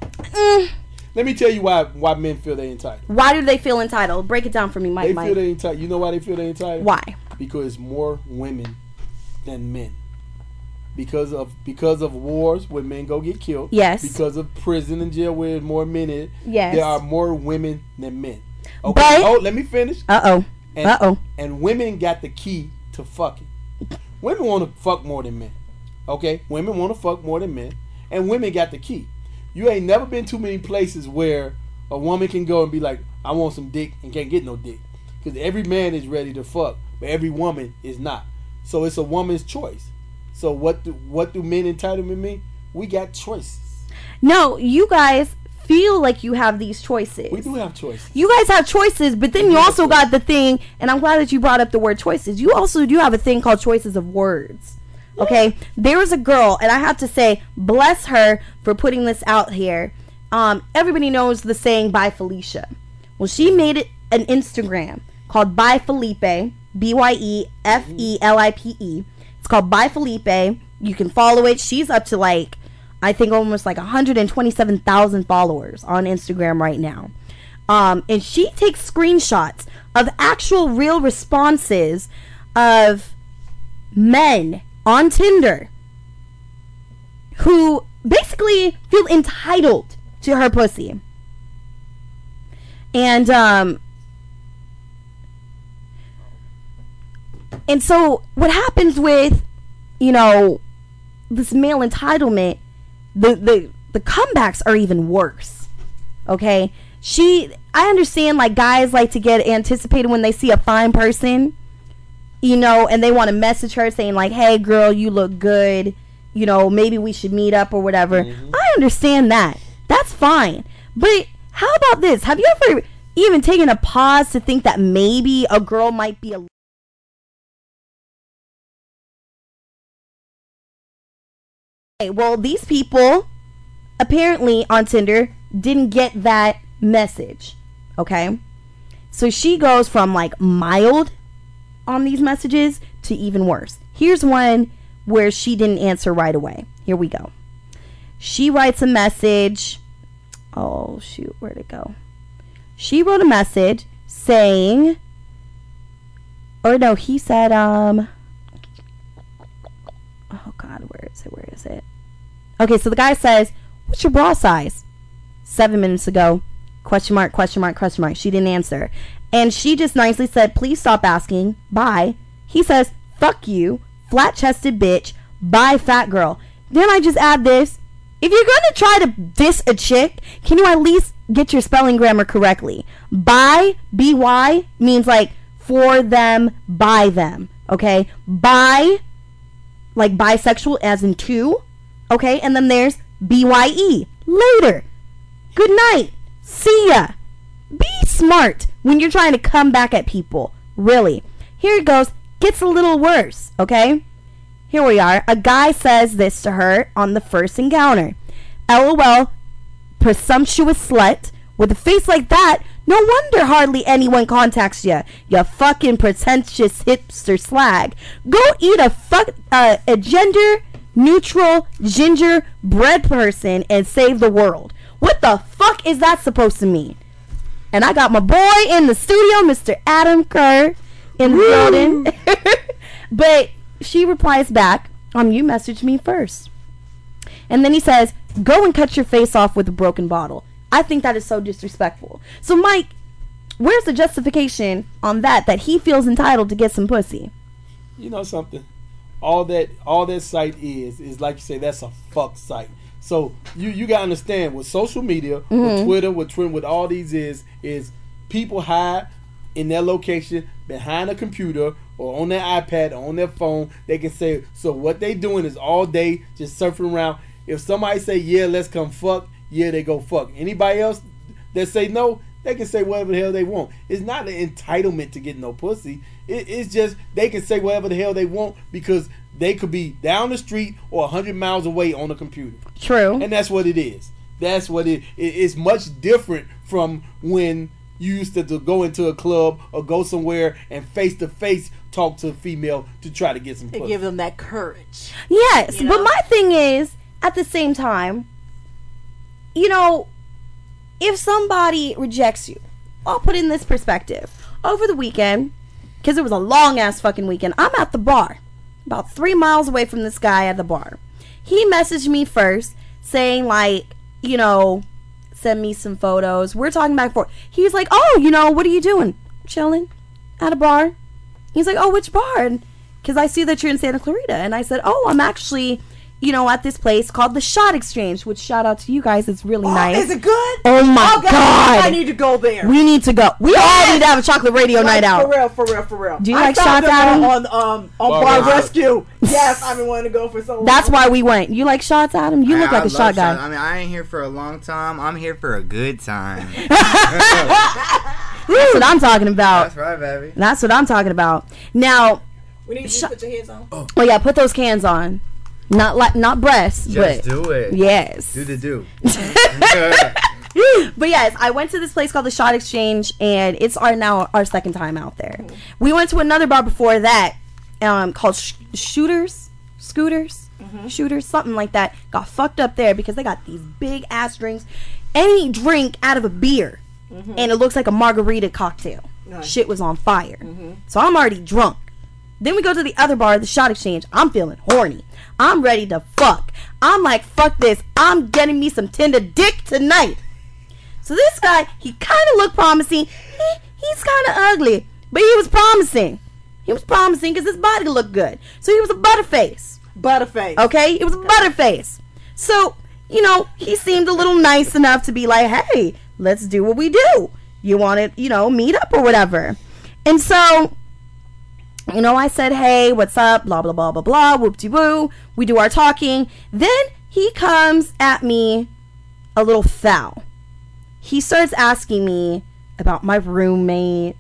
Let me tell you why men feel they entitled. Why do they feel entitled? Break it down for me, Mike. They feel they entitled. You know why they feel they entitled? Why? Because more women than men. Because of wars where men go get killed. Yes. Because of prison and jail where there's more men in it. Yes. There are more women than men. Okay. But, let me finish. And women got the key to fucking. Women want to fuck more than men. Okay? Women want to fuck more than men. And women got the key. You ain't never been too many places where a woman can go and be like, I want some dick and can't get no dick. Because every man is ready to fuck, but every woman is not. So it's a woman's choice. So what do men entitlement mean? We got choices. No, you guys feel like you have these choices. We do have choices. You guys have choices, but then you also got the thing, and I'm glad that you brought up the word choices. You also do have a thing called choices of words. Okay? There was a girl, and I have to say, bless her for putting this out here. Everybody knows the saying, bye Felicia. Well, she made it an Instagram called Bye Felipe, BYEFELIPE. It's called Bye Felipe. You can follow it. She's up to I think almost 127,000 followers on Instagram right now. And she takes screenshots of actual real responses of men on Tinder who basically feel entitled to her pussy. And so what happens with, this male entitlement, the comebacks are even worse. Okay? I understand guys like to get anticipated when they see a fine person, and they want to message her saying hey girl, you look good, maybe we should meet up or whatever. I understand that. That's fine. But how about this? Have you ever even taken a pause to think that maybe a girl might be well, these people apparently on Tinder didn't get that message. Okay? So she goes from mild on these messages to even worse. Here's one where she didn't answer right away. Here we go. She writes a message. Oh, shoot. Where'd it go? She wrote a message saying, or no, he said, oh God, where is it? Okay, so the guy says, what's your bra size? 7 minutes ago. Question mark, question mark, question mark. She didn't answer. And she just nicely said, please stop asking. Bye. He says, fuck you, flat-chested bitch. Bye, fat girl. Then I just add this. If you're going to try to diss a chick, can you at least get your spelling grammar correctly? Bye, B-Y, means for them, by them. Okay? Bye, bisexual as in two. Okay? And then there's B-Y-E, later. Good night. See ya. Be smart when you're trying to come back at people. Really. Here it goes. Gets a little worse. Okay? Here we are. A guy says this to her on the first encounter. LOL, presumptuous slut. With a face like that, no wonder hardly anyone contacts you. You fucking pretentious hipster slag. Go eat a gender-neutral gingerbread person and save the world. What the fuck is that supposed to mean? And I got my boy in the studio, Mr. Adam Kerr. in the building. But she replies back, you messaged me first. And then he says, go and cut your face off with a broken bottle. I think that is so disrespectful. So, Mike, where's the justification on that he feels entitled to get some pussy? You know something? All that site is like you say, that's a fuck site. So you gotta understand with social media, with Twitter, with all these is people hide in their location behind a computer or on their iPad or on their phone. They can say, so what they doing is all day just surfing around. If somebody say, yeah, let's come fuck, yeah, they go fuck. Anybody else that say no, they can say whatever the hell they want. It's not an entitlement to get no pussy. It's just they can say whatever the hell they want because they could be down the street or 100 miles away on a computer. True. And that's what it is. That's what it's much different from when you used to go into a club or go somewhere and face to face talk to a female to try to get some pussy. And give them that courage. Yes, but my thing is, at the same time, if somebody rejects you, I'll put in this perspective. Over the weekend, because it was a long ass fucking weekend, I'm at the bar, about 3 miles away from this guy at the bar. He messaged me first saying send me some photos. We're talking back and forth. He's like, what are you doing? Chilling at a bar. He's like, which bar? Because I see that you're in Santa Clarita. And I said, I'm actually at this place called the Shot Exchange, which shout out to you guys. It's really nice. Is it good? Oh my God. I need to go there. We need to go. We all need to have a chocolate radio night out. For real. Do you like Shots, Adam? On Bar Rescue. Yes, I've been wanting to go for so long. That's why we went. You like Shots, Adam? You look like a shot guy. I mean, I ain't here for a long time. I'm here for a good time. That's what I'm talking about. That's right, baby. That's what I'm talking about. Now, we need you to put your hands on. Oh yeah, put those cans on. Not breasts, just but do it. Yes. Do the do. But yes, I went to this place called the Shot Exchange, and it's our second time out there. Mm-hmm. We went to another bar before that, called Shooters, something like that. Got fucked up there because they got these big ass drinks. Any drink out of a beer, and it looks like a margarita cocktail. Nice. Shit was on fire. So I'm already drunk. Then we go to the other bar, the Shot Exchange. I'm feeling horny. I'm ready to fuck. I'm like, fuck this. I'm getting me some tender dick tonight. So this guy, he kind of looked promising. He's kind of ugly, but he was promising. He was promising because his body looked good. So he was a butterface. Okay? He was a butterface. So, he seemed a little nice enough to be like, hey, let's do what we do. You want to, meet up or whatever. And so, I said, hey, what's up? Blah, blah, blah, blah, blah. Whoop-de-woo. We do our talking. Then he comes at me a little foul. He starts asking me about my roommate.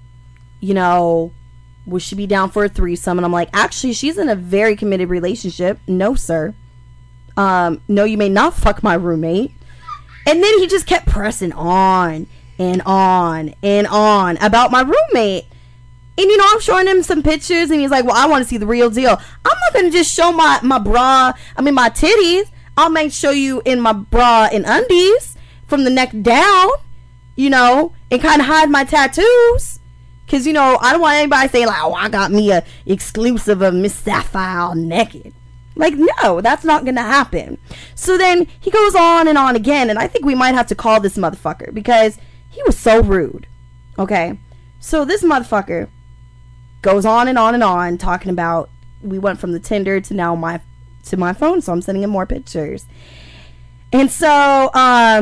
Would she be down for a threesome? And I'm like, actually, she's in a very committed relationship. No, sir. No, you may not fuck my roommate. And then he just kept pressing on and on and on about my roommate. And, I'm showing him some pictures, and he's like, well, I want to see the real deal. I'm not going to just show my titties. I might show you in my bra and undies from the neck down, and kind of hide my tattoos. Because, I don't want anybody saying, like, I got me a exclusive of Miss Sapphire naked. Like, no, that's not going to happen. So then he goes on and on again, and I think we might have to call this motherfucker because he was so rude. Okay? So this motherfucker goes on and on and on talking about we went from the Tinder to now my phone, so I'm sending him more pictures. And so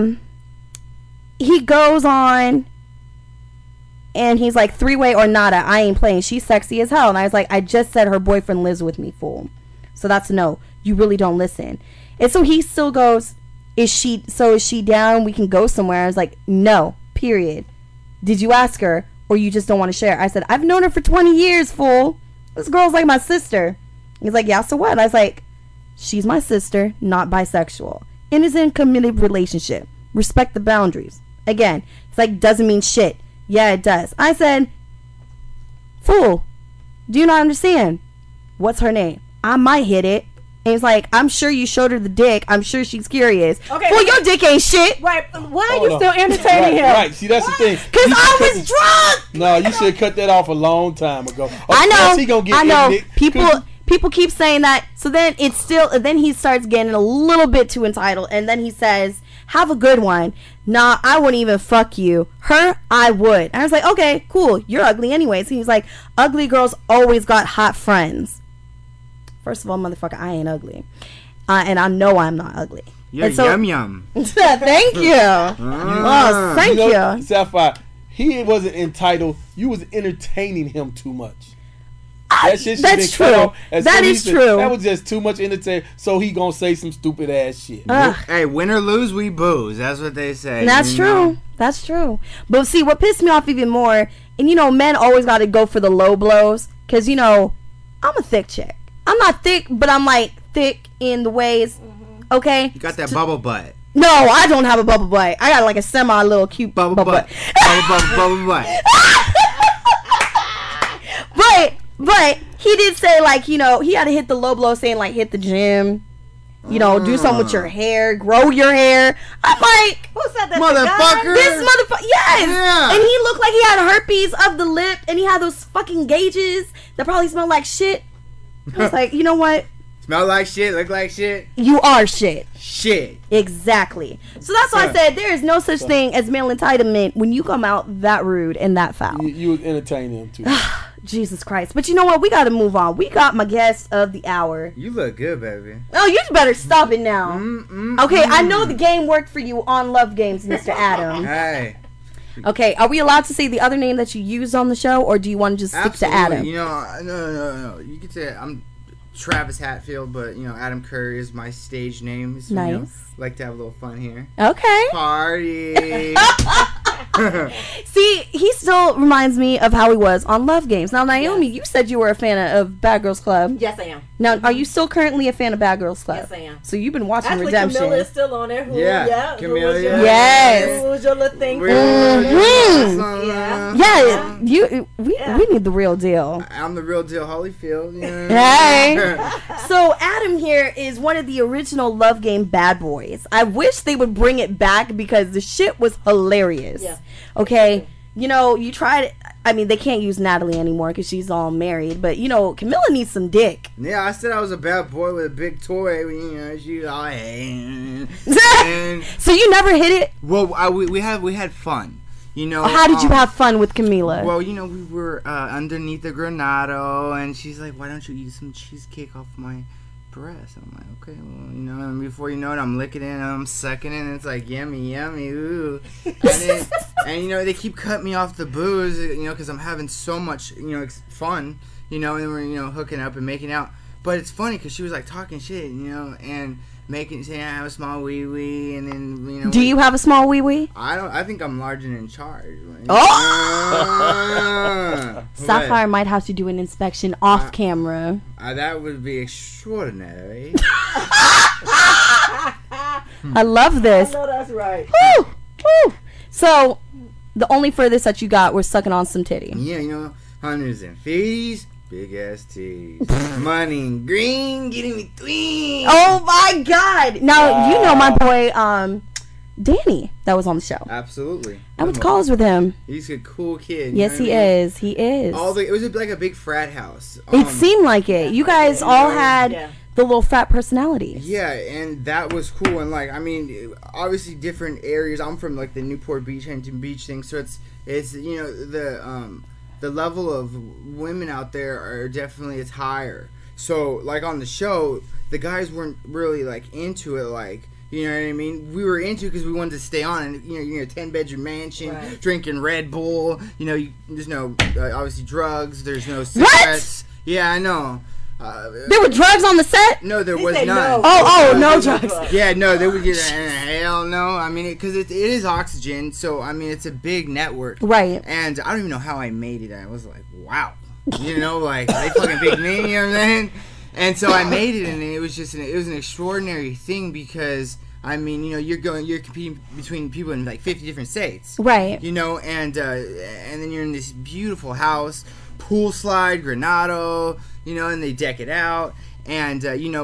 he goes on and he's like, 3-way or nada, I ain't playing, she's sexy as hell. And I was like, I just said her boyfriend lives with me, fool. So that's a no. You really don't listen. And so he still goes, is she down? We can go somewhere. I was like, no, period. Did you ask her? Or you just don't want to share? I said, I've known her for 20 years, fool. This girl's like my sister. He's like, yeah, so what? And I was like, she's my sister, not bisexual. And is in a committed relationship. Respect the boundaries. Again, it's like, doesn't mean shit. Yeah, it does. I said, fool, do you not understand? What's her name? I might hit it, And he's like, I'm sure you showed her the dick. I'm sure she's curious. Okay. Well, your dick ain't shit. Right. Why are you still entertaining him? Right. See, that's the thing. Because I was drunk. No, you should have cut that off a long time ago. I know. He gonna get I know. ignorant. People keep saying that. So then then he starts getting a little bit too entitled. And then he says, have a good one. Nah, I wouldn't even fuck you. Her, I would. And I was like, okay, cool. You're ugly anyways. He's like, ugly girls always got hot friends. First of all, motherfucker, I ain't ugly. And I know I'm not ugly. You're yum yum. Thank you. Oh, thank you. Sapphire, he wasn't entitled. You was entertaining him too much. That shit That's true. That is true. That was just too much entertainment. So he gonna say some stupid ass shit. Hey, win or lose, we booze. That's what they say. That's true. Know? That's true. But see, what pissed me off even more, and men always got to go for the low blows, because I'm a thick chick. I'm not thick, but I'm like thick in the ways. Okay. You got that bubble butt. No, I don't have a bubble butt. I got like a semi little cute bubble butt. Bubble butt. But he did say, like, he had to hit the low blow, saying, like, hit the gym, do something with your hair, grow your hair. I'm like, who said that? Motherfucker. This motherfucker, yes. Yeah. And he looked like he had herpes of the lip, and he had those fucking gauges that probably smelled like shit. I was like, you know what? Smell like shit, look like shit. You are shit. Shit. Exactly. So that's why I said there is no such thing as male entitlement when you come out that rude and that foul. You would entertain him too. Jesus Christ. But you know what? We got to move on. We got my guest of the hour. You look good, baby. Oh, you better stop it now. Okay, I know the game worked for you on Love Games, Mr. Adam. Hey. Okay, are we allowed to say the other name that you used on the show, or do you want to just stick to Adam? No. You could say I'm Travis Hatfield, but Adam Curry is my stage name. So, nice. Like to have a little fun here. Okay. Party. See, he still reminds me of how he was on Love Games. Now, Naomi, you said you were a fan of Bad Girls Club. Yes, I am. Now, are you still currently a fan of Bad Girls Club? Yes, I am. So you've been watching Actually, Redemption. Camilla is still on there. Camilla. Yes. Who was your little thing? Yeah. We need the real deal. I'm the real deal, Holyfield. Hey. So Adam here is one of the original Love Game bad boys. I wish they would bring it back because the shit was hilarious. Yeah. Okay. You tried. I mean, they can't use Natalie anymore because she's all married. But Camilla needs some dick. Yeah, I said I was a bad boy with a big toy. She's all hey. So you never hit it? Well, we had fun. How did you have fun with Camila? Well, we were underneath the Granado, and she's like, "Why don't you eat some cheesecake off my breast?" I'm like, "Okay, well, and before you know it, I'm licking it, and I'm sucking it, and it's like yummy, ooh." And they keep cutting me off the booze, because I'm having so much, fun, and we're hooking up and making out. But it's funny because she was like talking shit, and saying I have a small wee wee, and then Do you have a small wee wee? I think I'm large and in charge. Sapphire might have to do an inspection off camera. That would be extraordinary. I love this. I know that's right. Woo! Woo! So the only furthest that you got was sucking on some titty. Yeah, hundreds and fifties. Big ass titties. Money and green, getting me tween. Oh my God! Now my boy, Danny, that was on the show. Absolutely. I went to college with him. He's a cool kid. Yes, he is. He is. It was like a big frat house. It seemed like it. You guys all had the little frat personalities. Yeah, and that was cool. And obviously different areas. I'm from like the Newport Beach, Huntington Beach thing, so it's the level of women out there are definitely it's higher. So like on the show, the guys weren't really like into it, like, you know what I mean? We were into it because we wanted to stay on, and you're in a 10-bedroom mansion, right, drinking Red Bull. There's no obviously drugs. There's no cigarettes. What? Yeah, I know. There were drugs on the set? No, there was none. No. No drugs. Yeah, no, they would get hell no. I mean, because it is Oxygen, so I mean, it's a big network, right? And I don't even know how I made it. I was like, wow, like they fucking picked me, you know what I'm saying? And so I made it, and it was an extraordinary thing because I mean, you're competing between people in like 50 different states, right? And then you're in this beautiful house, pool slide, Granado, and they deck it out, and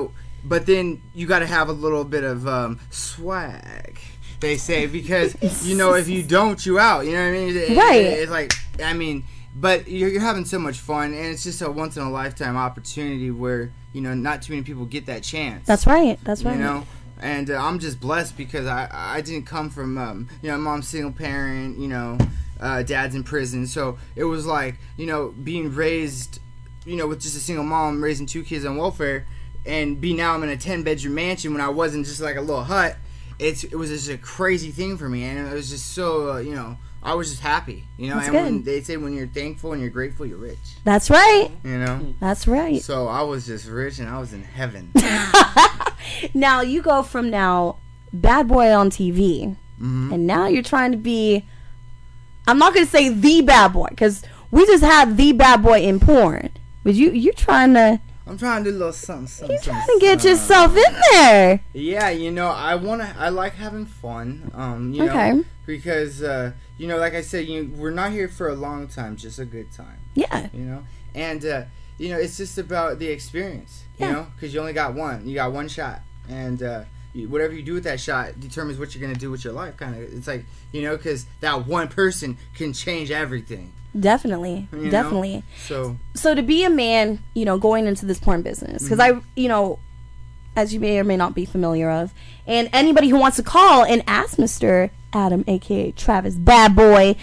but then you got to have a little bit of swag, they say, because, you know, if you don't, you out. You know what I mean? Right. It's like, I mean, but you're having so much fun, and it's just a once-in-a-lifetime opportunity where, you know, not too many people get that chance. That's right. That's right. You know? And I'm just blessed because I didn't come from, you know, mom's single parent, you know, dad's in prison. So it was like, you know, being raised, you know, with just a single mom, raising 2 kids on welfare, and now I'm in a 10-bedroom mansion when I wasn't just like a little hut. It was just a crazy thing for me, and it was just so, you know, I was just happy, you know. That's and good. when they say when you're thankful and you're grateful, you're rich. That's right. You know? That's right. So I was just rich and I was in heaven. Now you go from bad boy on TV, and now you're trying to be, I'm not going to say the bad boy, because we just had the bad boy in porn. But you're trying to... I'm trying to do a little something. You're trying to get yourself in there. Yeah, you know, I like having fun. You know, because you know, like I said, we're not here for a long time, just a good time. Yeah. You know, and you know, it's just about the experience. You know, because you only got one. You got one shot, and whatever you do with that shot determines what you're gonna do with your life. Kind of, it's like, you know, because that one person can change everything. Definitely. You Definitely. know? So to be a man, you know, going into this porn business, because I, you know, as you may or may not be familiar of, and anybody who wants to call and ask Mr. Adam, aka Travis Bad Boy,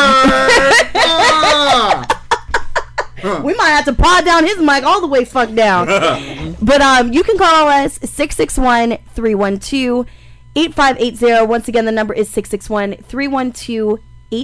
we might have to pod down his mic all the way fucked down. But you can call us 661-312-8580. Once again, the number is 661-312-8580.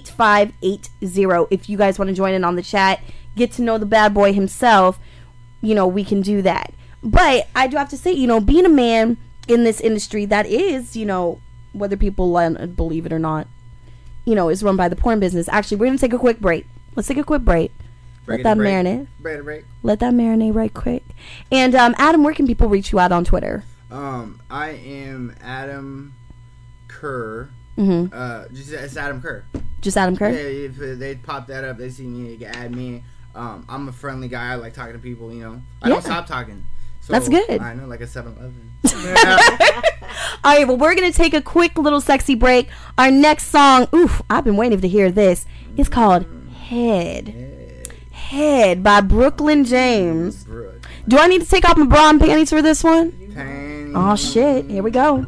If you guys want to join in on the chat, get to know the bad boy himself, you know, we can do that. But I do have to say, you know, being a man in this industry that is, you know, whether people believe it or not, you know, is run by the porn business. Actually, we're going to take a quick break. Let's take a quick break. Let that marinate. Let that marinate right quick. And Adam, where can people reach you out on Twitter? I am Adam Kerr. It's Adam Kerr. Just Adam Kerr? Yeah, if they pop that up, they see me, they can add me. I'm a friendly guy. I like talking to people, you know. I don't stop talking. So that's good. I know, like a 7-Eleven. All right, well, we're going to take a quick little sexy break. Our next song, I've been waiting to hear this. It's called Head by Brooklyn James. Do I need to take off my bra and panties for this one? Panties. Oh, shit. Here we go.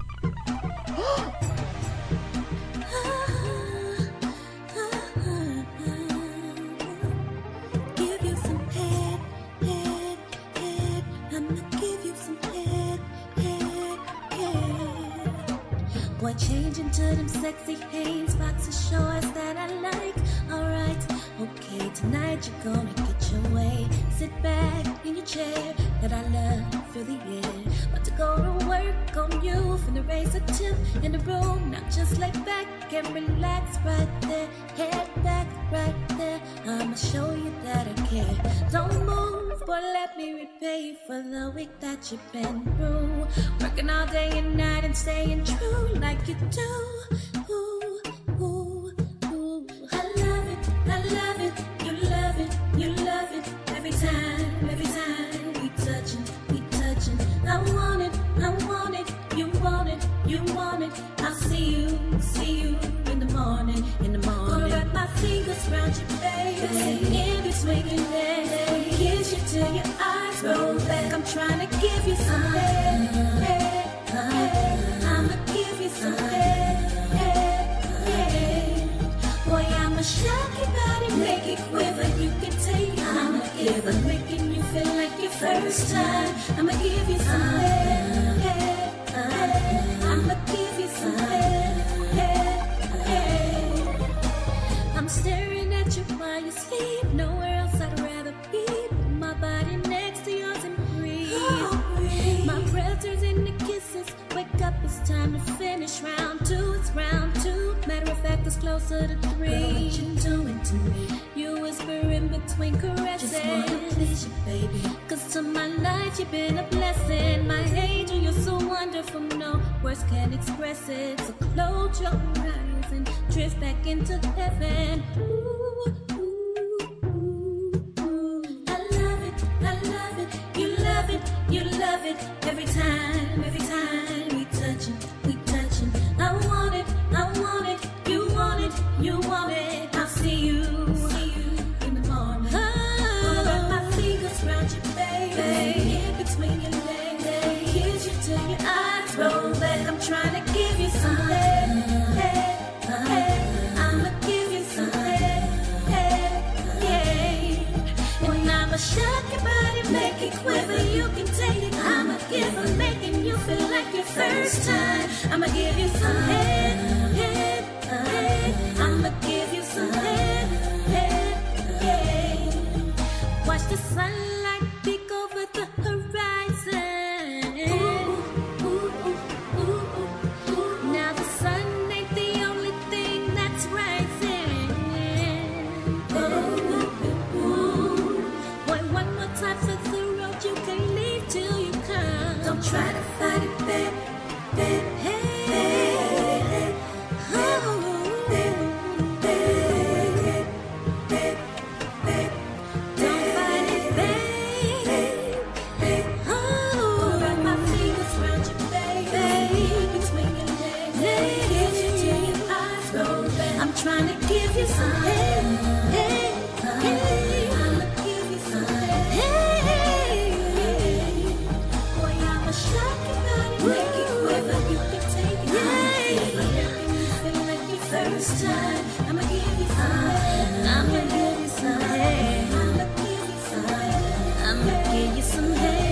Boy, change into them sexy Hanes boxer shorts that I like. Alright, okay, tonight you're gonna get your way. Sit back in your chair that I love, feel the air. But to go to work on you, from the razor tip in the room. Now just lay back and relax right there. Head back right there. I'ma show you that I care. Don't move, boy, let me repay you for the week that you've been through. Working all day and night and staying true like you do. Ooh, ooh, ooh. I love it, you love it, you love it. Every time we touchin'. I want it, you want it, you want it. I'll see you in the morning. Gonna wrap my fingers around you, baby. In between your legs, kiss you till your eyes roll back. I'm trying to give you some head. I'ma give you some head. Boy, I'ma shock your body, make it quiver. You can take it, I'ma give it, making you feel like your first time. I'ma give you some head. I'ma give you some head. I'm staring at you while you sleep. Nowhere else I'd rather be. Put my body next to yours and breathe. My breath turns into kisses. Wake up, it's time to finish round 2. It's round 2. Matter of fact, it's closer to 3. Girl, what you doing to me? You whisper in between caresses. Just wanna please you, baby. Cause to my life you've been a blessing. My angel, you're so wonderful. No words can express it. So close your eyes and drift back into heaven. Ooh, ooh, ooh, ooh. I love it, you love it, you love it. Every shock your body, make it quiver. You can take it, I'm a giver, making you feel like your first time. I'ma give you some head, head, head. I'ma give you some head, head, head. Watch the sunlight peek over the horizon. Ooh, ooh, ooh, ooh, ooh. Now the sun ain't the only thing that's rising. Boy, one more time for the road you can't leave till you come. Don't try to fight it, babe, babe, hey, hey, oh, babe, babe, babe, babe. Don't fight it, babe, babe, oh. Wrap my fingers round your baby, between your legs, get you till your eyes roll back. I'm trying to give you some head, hey, hey. I'ma give you some head, hey. Boy, I'ma shock your body, make it quiver. You can take it, making you feel like your first time. I'ma give you some head, I'ma give you some head, I'ma give you some head, I'ma give you some head.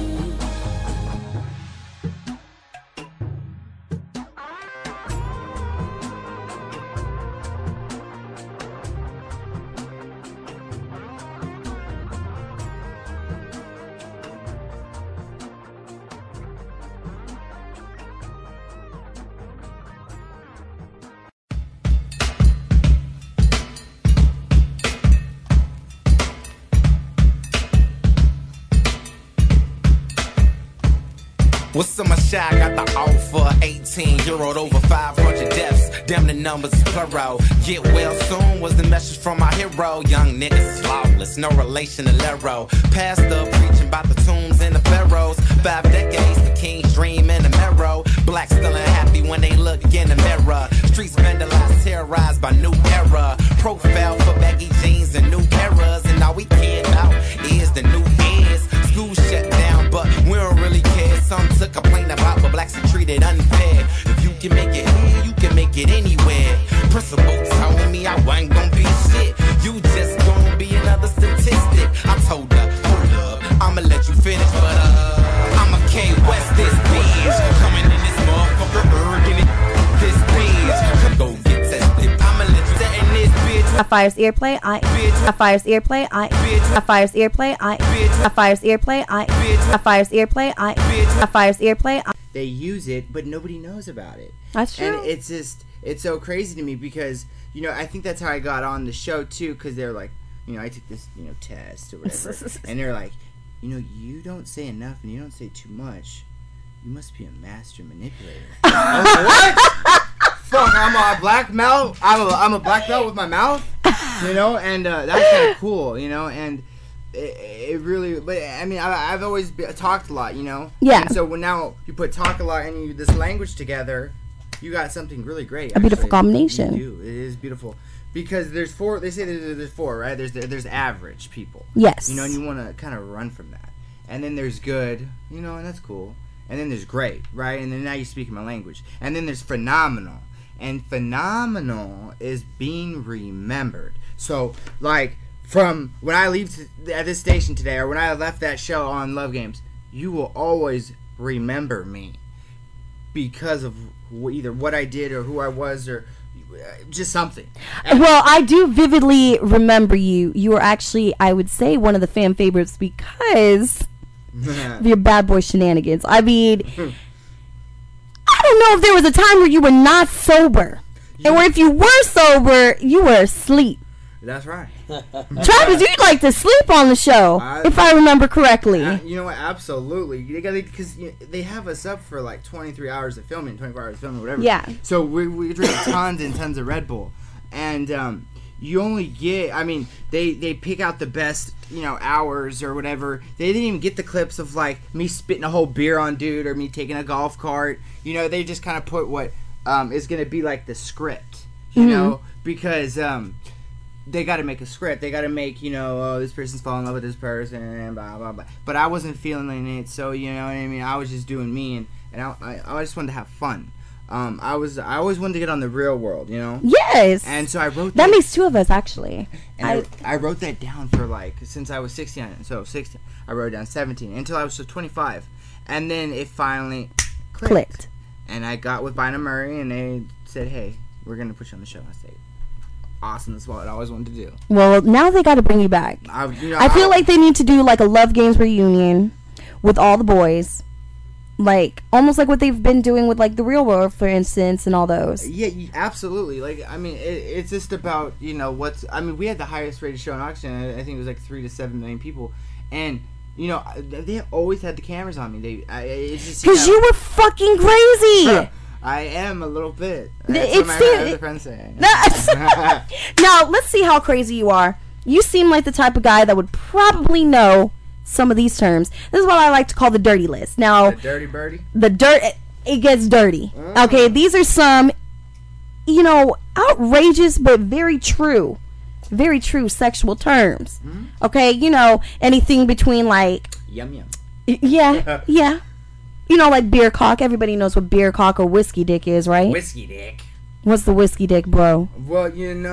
What's on my shot? Got the offer. 18 year old, over 500 deaths. Damn, the numbers is plural. Get well soon was the message from my hero. Young niggas flawless, no relation to Lero. Pastor preaching about the tombs and the pharaohs. 5 decades, the king's dream in the marrow. Blacks still unhappy when they look in the mirror. Streets vandalized, terrorized by new era. Profile for baggy jeans and new eras. And all we care about is the new heads. School shut down, but we don't really care. Some took complain about, but blacks are treated unfair. If you can make it here, you can make it anywhere. Principal told me I wasn't gonna be shit. You just gonna be another statistic. I told her, hold up, I'ma let you finish, but I'm a K West this bitch. Coming in this motherfucker, working it this bitch. Go get tested, I'ma let you set in this bitch. A fires airplay, I a fires airplay, I a fires airplay, I a fires airplay, I a fires airplay, I a fires airplay. They use it, but nobody knows about it. That's true. And it's just, it's so crazy to me because, you know, I think that's how I got on the show too, because they're like, you know, I took this, you know, test or whatever, and they're like, you know, you don't say enough and you don't say too much. You must be a master manipulator. I was like, what? Fuck, I'm a black belt. I'm a black belt with my mouth, you know, and that's kind of cool, you know, and it really. But I mean, I've always talked a lot, you know. Yeah. And so when now you put talk a lot and you this language together, you got something really great. A beautiful combination. You do. It is beautiful because there's 4. They say there's 4, right? There's average people. Yes. You know, and you want to kind of run from that, and then there's good, you know, and that's cool. And then there's great, right? And then now you're speaking my language. And then there's phenomenal. And phenomenal is being remembered. So, like, from when I leave at this station today, or when I left that show on Love Games, you will always remember me because of either what I did or who I was or just something. Well, I do vividly remember you. You were actually, I would say, one of the fan favorites because of your bad boy shenanigans. I mean, I don't know if there was a time where you were not sober. And where if you were sober, you were asleep. That's right. Travis, you like to sleep on the show, if I remember correctly. You know what? Absolutely. Because they have us up for like 23 hours of filming, 24 hours of filming, whatever. Yeah. So we drink tons and tons of Red Bull. And you only get, I mean, they pick out the best, you know, hours or whatever. They didn't even get the clips of like me spitting a whole beer on dude or me taking a golf cart. You know, they just kind of put what is going to be like the script, you know, because they got to make a script. They got to make, you know, oh, this person's falling in love with this person, and blah, blah, blah. But I wasn't feeling it, so, you know what I mean? I was just doing me, and I just wanted to have fun. I always wanted to get on the Real World, you know. Yes. And so I wrote that makes two of us actually. And I wrote that down for like since I was 16. So 16, I wrote down 17 until I was 25, and then it finally clicked. And I got with Bynum Murray, and they said, "Hey, we're gonna put you on the show." I said, "Awesome! That's what I always wanted to do." Well, now they got to bring you back. I feel like they need to do like a Love Games reunion with all the boys. Like almost like what they've been doing with like the Real World, for instance, and all those. Yeah, absolutely. Like I mean, it's just about we had the highest rated show in Oxygen. I think it was like 3 to 7 million people, and they always had the cameras on me. Because you were fucking crazy. I am a little bit. It's my friends saying. Now let's see how crazy you are. You seem like the type of guy that would probably know some of these terms. This is what I like to call the dirty list. Now, the dirty birdie? It gets dirty. Okay, these are some, outrageous but very true sexual terms. Okay, anything between like... Yum yum. Yeah, yeah. Like beer cock. Everybody knows what beer cock or whiskey dick is, right? Whiskey dick. What's the whiskey dick, bro? Well,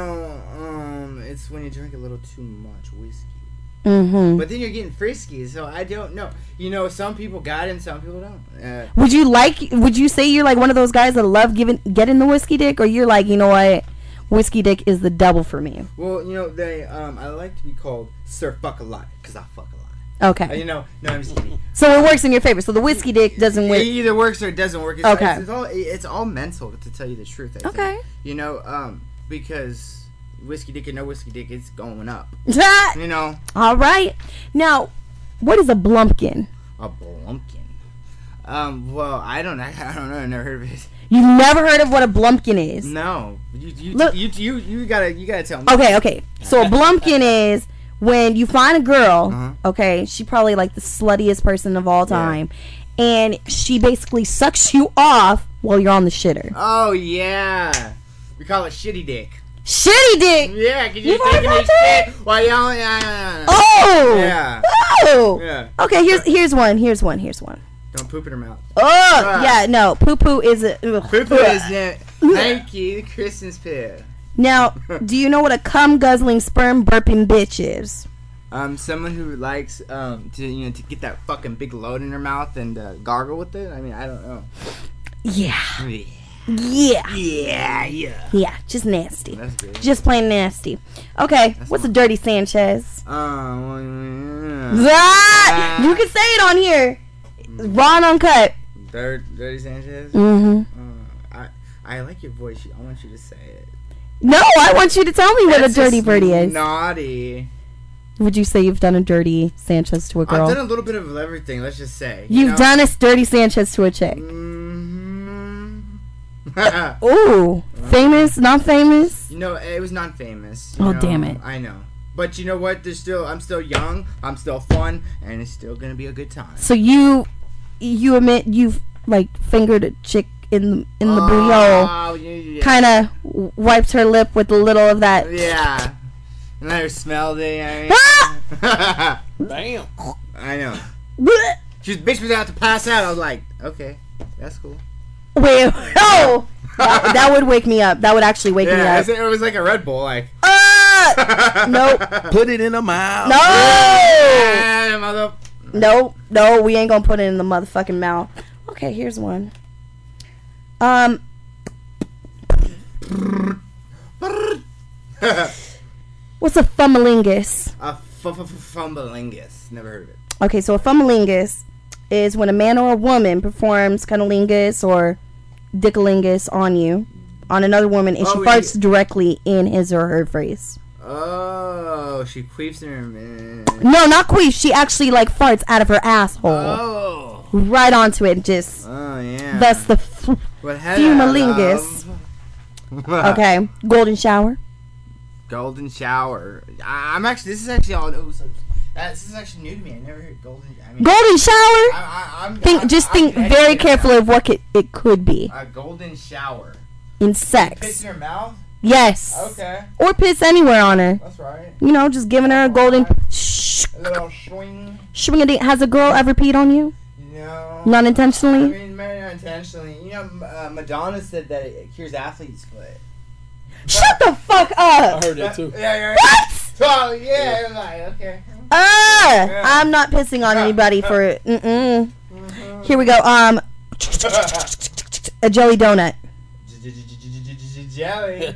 it's when you drink a little too much whiskey. Mm-hmm. But then you're getting frisky, so I don't know. Some people got it and some people don't. Would you say you're like one of those guys that love getting the whiskey dick, or you're like, you know what, whiskey dick is the devil for me? Well, I like to be called Sir Fuck a Lot, because I fuck a lot. Okay. No, I'm just kidding. So it works in your favor. So the whiskey dick doesn't work. It either works or it doesn't work. It's all mental, to tell you the truth. I think. Because whiskey dick and no whiskey dick, it's going up. All right. Now, what is a blumpkin? A blumpkin. Well, I don't know. I've never heard of it. You've never heard of what a blumpkin is? No. You gotta tell me. Okay. So a blumpkin is when you find a girl. Okay, she probably like the sluttiest person of all time, and she basically sucks you off while you're on the shitter. Oh yeah, we call it shitty dick. Shitty dick. Yeah, because you're taking this shit while y'all. Oh. Yeah. Oh. Yeah. Okay. Here's one. Don't poop in her mouth. Oh. Yeah. No. Poo poo is a. Poo poo is it. Thank you, the Christmas pill. Now, do you know what a cum guzzling sperm burping bitch is? Someone who likes to get that fucking big load in her mouth and gargle with it. I mean, I don't know. Yeah. Yeah, just nasty. That's good. Just plain nasty. Okay, what's a dirty Sanchez? You can say it on here. Raw and uncut. Dirty Sanchez? I like your voice. I want you to say it. No, I want you to tell me what a dirty birdie is. Naughty. Would you say you've done a dirty Sanchez to a girl? I've done a little bit of everything, let's just say. You've done a dirty Sanchez to a chick. Ooh, famous, not famous? It was not famous. Damn it. I know. But you know what? I'm still young, I'm still fun, and it's still gonna be a good time. So you admit you've like fingered a chick in the booty hole, yeah. kind of wiped her lip with a little of that. Yeah. And I smelled it. Damn. I know. She was out to pass out. I was like, okay, that's cool. Wait, oh, that would wake me up. That would actually wake me up. It was like a Red Bull, like. Nope. Put it in a mouth. No. No, we ain't gonna put it in the motherfucking mouth. Okay, here's one. What's a fummalingus? A fummalingus. Never heard of it. Okay, so a fummalingus is when a man or a woman performs cunnilingus or dickalingus on another woman, and she farts directly in his or her face. Oh, she queefs in her man. No, not queefs. She actually like farts out of her asshole. Oh. Right onto it, just. Oh yeah. That's the fummalingus. Okay, golden shower. Golden shower. This is actually all. This is actually new to me. I never heard golden. Golden shower. Think very carefully of what it could be. A golden shower. In sex. Piss in her mouth. Yes. Okay. Or piss anywhere on her. That's right. Just giving her a golden. A little swing. Swing. Has a girl ever peed on you? No. Not intentionally? I mean, maybe not intentionally. You know, Madonna said that it cures athlete's foot. Shut the fuck up! I heard that too. Yeah, What? Oh, yeah, I'm like, okay. I'm not pissing on anybody for it. Here we go. A jelly donut. Jelly.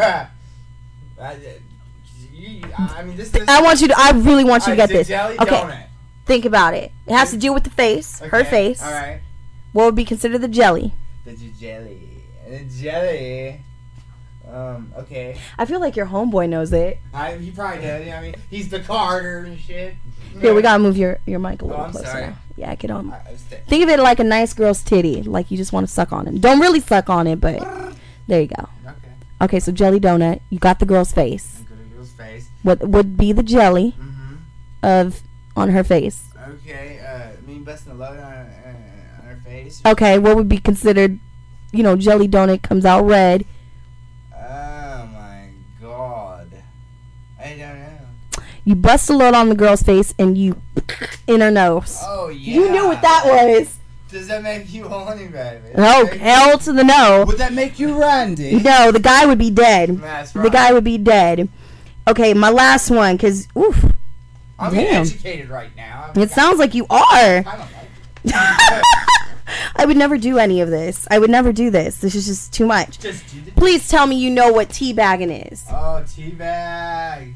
I mean, this. I really want you to get this. Jelly Okay. donut. Think about it. It has to do with the face, her Okay, face. All right. What would be considered the jelly? The jelly. The jelly. Okay. I feel like your homeboy knows it. He probably does. I mean, he's the Carter and shit. Here, we gotta move your mic a little I'm closer. sorry. Now. Yeah, get on. I was Think of it like a nice girl's titty, like you just want to suck on it. Don't really suck on it, but there you go. Okay. Okay, so jelly donut. You got the girl's face. Go to girl's face. What would be the jelly Mm-hmm. on her face? Okay. Me busting a load on her face. Okay, what would be considered? Jelly donut comes out red. Oh my god. I don't know. You bust a load on the girl's face and you in her nose. Oh yeah. You knew what that was. Does that make you horny, baby? No, hell to the no. Would that make you Randy? No, the guy would be dead. That's The guy would be dead. Okay, my last one, because, oof. I'm getting educated right now. It sounds like you are. I don't like I would never do any of this. I would never do this. This is just too much. Just do the Please tell me you know what teabagging is. Oh, teabag.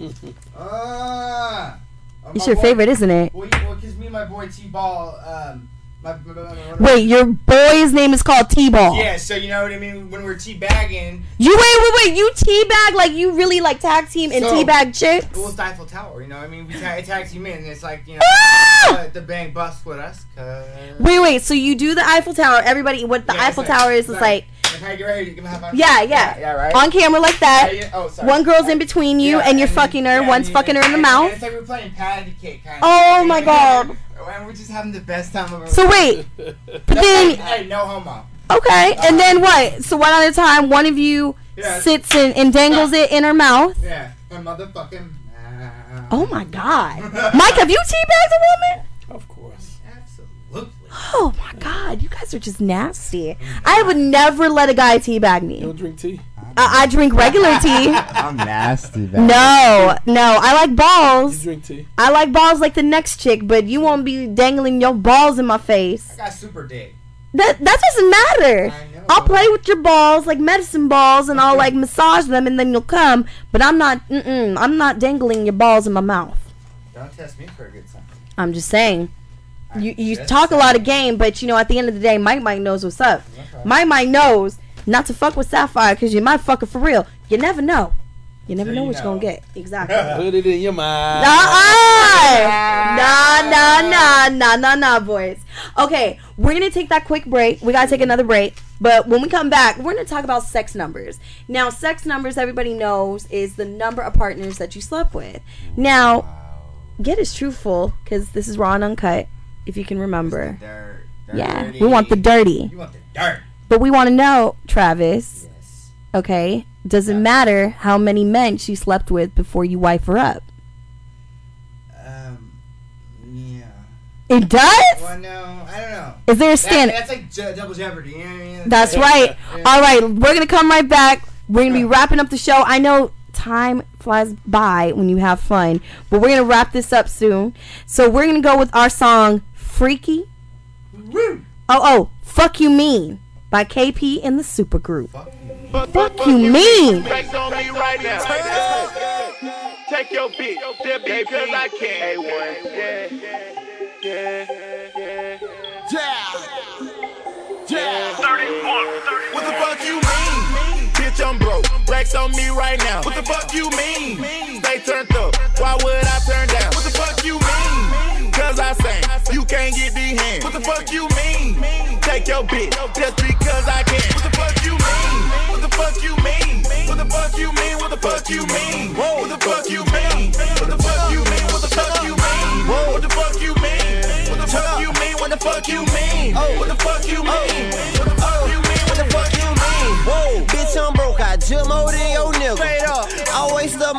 It's your favorite, isn't it? Well, because me and my boy T-Ball, Wait, your boy's name is called T-Ball. Yeah, so you know what I mean? When we're teabagging. Wait. You teabag like you really like tag team and teabag chicks? Well, it's the Eiffel Tower, you know what I mean? We tag team in, and it's like, the bang bust with us. Wait, so you do the Eiffel Tower. Everybody, what the Eiffel Tower is like. Can I get ready? Give me a high five? Yeah, right? On camera like that. Oh, sorry. One girl's in between you, and you're fucking her. One's fucking her in the mouth. It's like we're playing patty cake kind of. Oh my god. And we're just having the best time of our So wait, but then hey, no homo. okay, and then what? So one at a time, one of you sits and dangles it in her mouth. Yeah, her motherfucking. Oh my god, Mike, have you teabagged a woman? Of course. Absolutely. Oh my god, you guys are just nasty. I would never let a guy teabag me. You don't drink tea? I drink regular tea. I'm nasty. No, I like balls. You drink tea? I like balls like the next chick, but you won't be dangling your balls in my face. I got super dick. That doesn't matter. I know. I'll play with your balls like medicine balls, and I'll like massage them, and then you'll come. But I'm not dangling your balls in my mouth. Don't test me for a good time. I'm just saying. You talk a lot of game, but at the end of the day, Mike knows what's up. Okay. Mike knows not to fuck with Sapphire because you might fuck her for real. You never know. You never know what you're gonna get. Exactly. Put it in your mind. Nah, boys. Okay, we're gonna take that quick break. We gotta take another break. But when we come back, we're gonna talk about sex numbers. Now, sex numbers, everybody knows, is the number of partners that you slept with. Now, get us truthful, because this is raw and uncut, if you can remember. Yeah, we want the dirty. You want the dirt. But we want to know, Travis. Yes. Okay, does it matter how many men she slept with before you wife her up? Yeah. It does? Well, no, I don't know. Is there a standard? That's like double jeopardy. You know what I mean? That's right. Yeah. All right, we're going to come right back. We're going to be wrapping up the show. I know time flies by when you have fun, but we're going to wrap this up soon. So we're going to go with our song, Freaky. Woo. Oh, Fuck You Mean by KP and the Supergroup. Fuck You Mean. Take your beat, because I can. A1, yeah. What the fuck you mean? Bitch, I'm broke. Racks on me right now. What the fuck you mean? Stay turned up. Why would I turn down? What the fuck you mean? Cause I sang. You can't get the hand. What the fuck you mean? Take your bitch just because I can. What the fuck you mean? What the fuck you mean? What the fuck you mean? What the fuck you mean? What the fuck you mean? What the fuck you mean? What the fuck you mean? What the fuck you mean? What the fuck you mean? What the fuck you mean? What the fuck you mean? What the fuck you mean? What the fuck you mean? Whoa, bitch, I'm broke. I just more than your nigga. Straight up. Always love my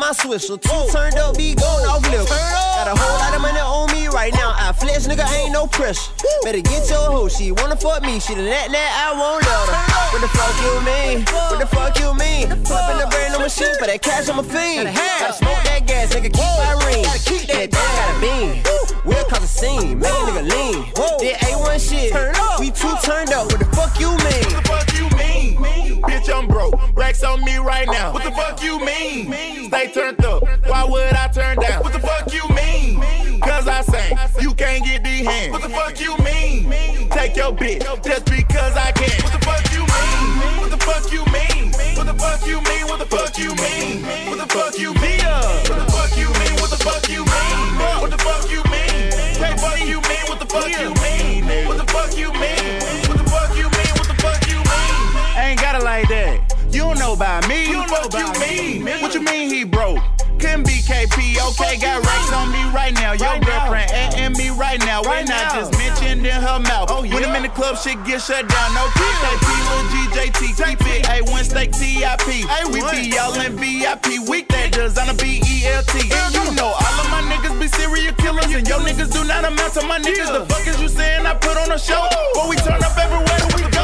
my swisher. Two turned up, be going off liquor. Got a whole lot of money on me right now. I flex, nigga, ain't no pressure. Better get your hoe, she wanna fuck me. She the that, I won't let her. What the fuck you mean? What the fuck you mean? Pull up in the brand new machine for that cash, I'm a fiend. Gotta smoke that gas, nigga, keep my ring. That got a beam. We'll cause a scene, make a nigga lean. Did A1 shit, we two turned up. What the fuck you mean? What the fuck you mean? Bitch, I'm broke. Racks on me right now. What the fuck you mean? Stay turned up. Why would I turn down? What the fuck you mean? Cause I sang. You can't get these hands. What the fuck you mean? Take your bitch just because I can. What the fuck you mean? What the fuck you mean? What the fuck you mean? What the fuck you mean? What the fuck you mean? What the fuck you mean? What the fuck you mean? What the fuck you mean? What the fuck you mean? What the fuck you mean? What the fuck you mean? What the fuck you mean? What the fuck you mean? I ain't got it like that. You don't know about me. You know what you mean? What you mean he broke? Couldn't be KP, okay, got racks on me right now. Your girlfriend and me right now. We're not just mentioned in her mouth. When I'm in the club, shit get shut down. No KP, Lil GJT, keep it A1 steak TIP. We be all in VIP, week that designer BELT. And you know all of my niggas be serial killers, and your niggas do not amount to my niggas. The fuck is you saying I put on a show? But we turn up everywhere we go.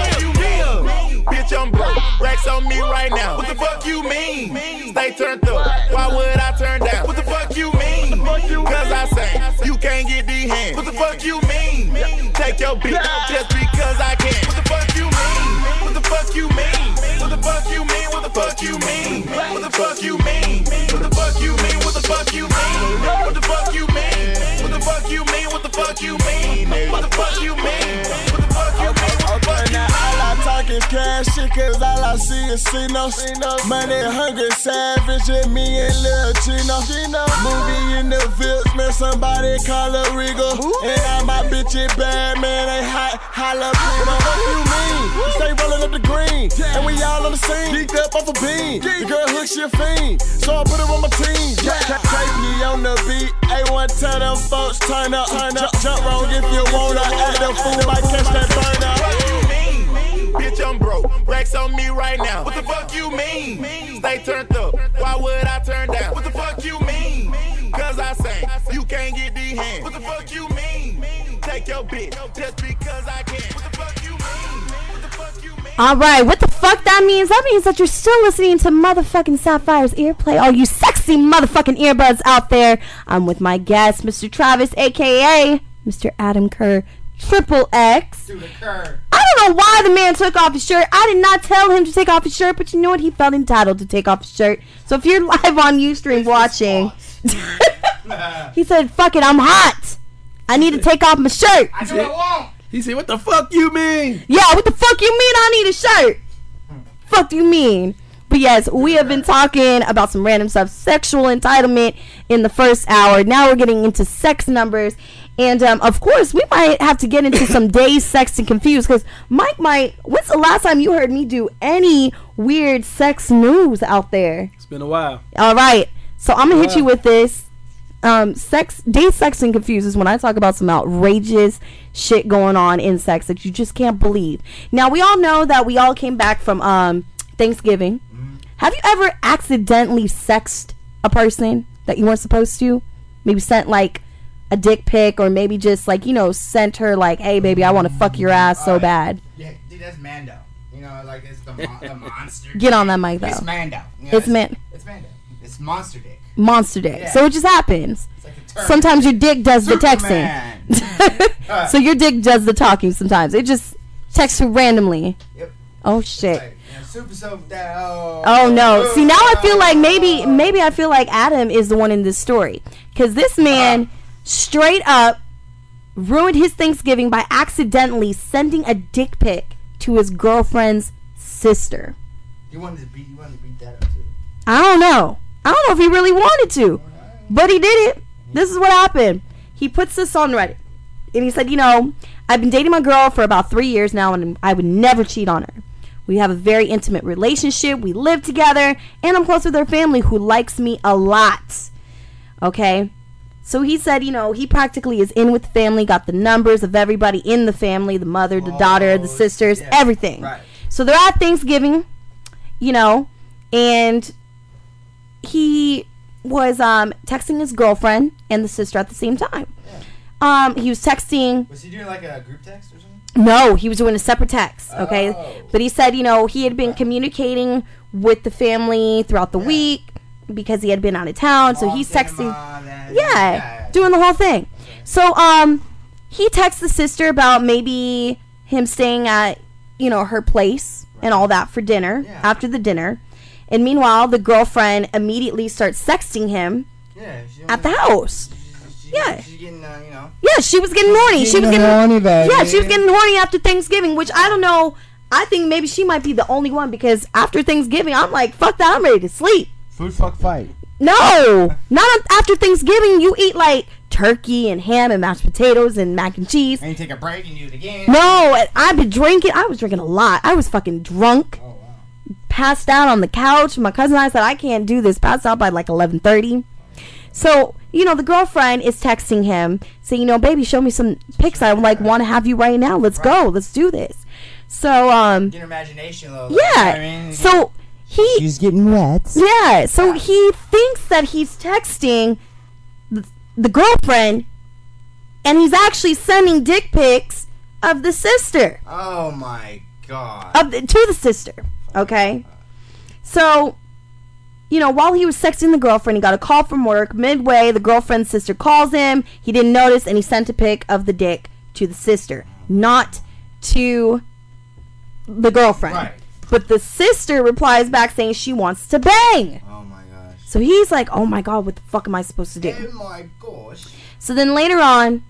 Bitch, I'm broke. Racks on me right now. What the fuck you mean? Stay turned up. Why would I turn down? What the fuck you mean? Cause I sang. You can't get these hands. What the fuck you mean? Take your bitch just because I can. What the fuck you mean? What the fuck you mean? What the fuck you mean? What the fuck you mean? What the fuck you mean? What the fuck you mean? What the fuck you mean? What the fuck you mean? What the fuck you mean? What the fuck you mean? What the fuck you mean? What the fuck you mean? Now all I talk is cash shit, cause all I see is C-No's. Money hungry savage and me and Lil Chino. Movie in the Vills, man, somebody call her Regal. And all my bitches bad, man, they hot, jalapeno. What you mean? You stay rolling up the green, and we all on the scene. Geeked up off a bean, the girl hook, she a fiend, so I put her on my team. KP on the beat, A1 tell them folks turn up. Jump wrong if you wanna, act the fool, might catch that burner. Bitch, I'm broke. Racks on me right now. What the fuck you mean? Stay turned up. Why would I turn down? What the fuck you mean? Cause I sang. You can't get these hands. What the fuck you mean? Take your bitch just because I can. What the fuck you mean? What the fuck you mean? All right, what the fuck that means? That means that you're still listening to motherfucking Sapphire's Earplay. All you sexy motherfucking earbuds out there. I'm with my guest, Mr. Travis, a.k.a. Mr. Adam Kerr, Triple X. I don't know why the man took off his shirt. I did not tell him to take off his shirt, but you know what? He felt entitled to take off his shirt. So if you're live on Ustream watching, he said, fuck it, I'm hot. I need to take off my shirt. I do what I want. He said, what the fuck you mean? Yeah, what the fuck you mean I need a shirt? Fuck you mean? But yes, we have been talking about some random stuff. Sexual entitlement in the first hour. Now we're getting into sex numbers. And, of course, we might have to get into some Dazed, Sexed, and Confused. Because Mike when's the last time you heard me do any weird sex news out there? It's been a while. All right. So I'm going to hit you with this. Dazed, Sexed, and Confused is when I talk about some outrageous shit going on in sex that you just can't believe. Now, we all know that we all came back from Thanksgiving. Mm-hmm. Have you ever accidentally sexed a person that you weren't supposed to? Maybe sent, like, a dick pic, or maybe just, like, you know, sent her, like, hey, baby, I want to fuck your ass so bad. Yeah, dude, that's Mando. You know, like, it's the monster. Get on that mic, though. It's Mando. You know, it's Mando. It's monster dick. Monster dick. Yeah. So it just happens. Like sometimes your dick does the texting. So your dick does the talking sometimes. It just texts you randomly. Yep. Oh, shit. Like, oh no. See, now I feel like maybe I feel like Adam is the one in this story. Because this man straight up ruined his Thanksgiving by accidentally sending a dick pic to his girlfriend's sister. You wanted to beat that up too. I don't know if he really wanted to, but he did it. This is what happened. He puts this on Reddit, and he said, you know, I've been dating my girl for about 3 years now, and I would never cheat on her. We have a very intimate relationship. We live together, and I'm close with her family, who likes me a lot. Okay? So he said, you know, he practically is in with the family, got the numbers of everybody in the family, the mother, the daughter, the sisters, everything. Right. So they're at Thanksgiving, you know, and he was texting his girlfriend and the sister at the same time. Yeah. He was texting. Was he doing like a group text or something? No, he was doing a separate text. Okay, but he said, he had been communicating with the family throughout the week because he had been out of town. So he's texting. Doing the whole thing. Okay. So he texts the sister about maybe him staying at her place and all that for dinner after the dinner. And meanwhile, the girlfriend immediately starts sexting him at the house. She's getting, Yeah, she was getting horny. She was getting horny, baby. Yeah, she was getting horny after Thanksgiving, which I don't know. I think maybe she might be the only one because after Thanksgiving, I'm like, fuck that, I'm ready to sleep. Food, fuck, fight. No, not after Thanksgiving. You eat like turkey and ham and mashed potatoes and mac and cheese. And you take a break and do it again. No, I've been drinking. I was drinking a lot. I was fucking drunk. Oh, wow. Passed out on the couch. My cousin and I said, I can't do this. Passed out by like 11:30. So, the girlfriend is texting him saying, baby, show me some pics. I want to have you right now. Let's go. Let's do this. So, get your imagination a little. Yeah. So she's getting wet. Yeah. So he thinks that he's texting the girlfriend, and he's actually sending dick pics of the sister. Oh my god. To the sister. Okay. So, while he was texting the girlfriend, he got a call from work. Midway, the girlfriend's sister calls him. He didn't notice, and he sent a pic of the dick to the sister, not to the girlfriend. Right. But the sister replies back saying she wants to bang. Oh my gosh. So he's like, oh my god, what the fuck am I supposed to do? Oh my gosh. So then later on,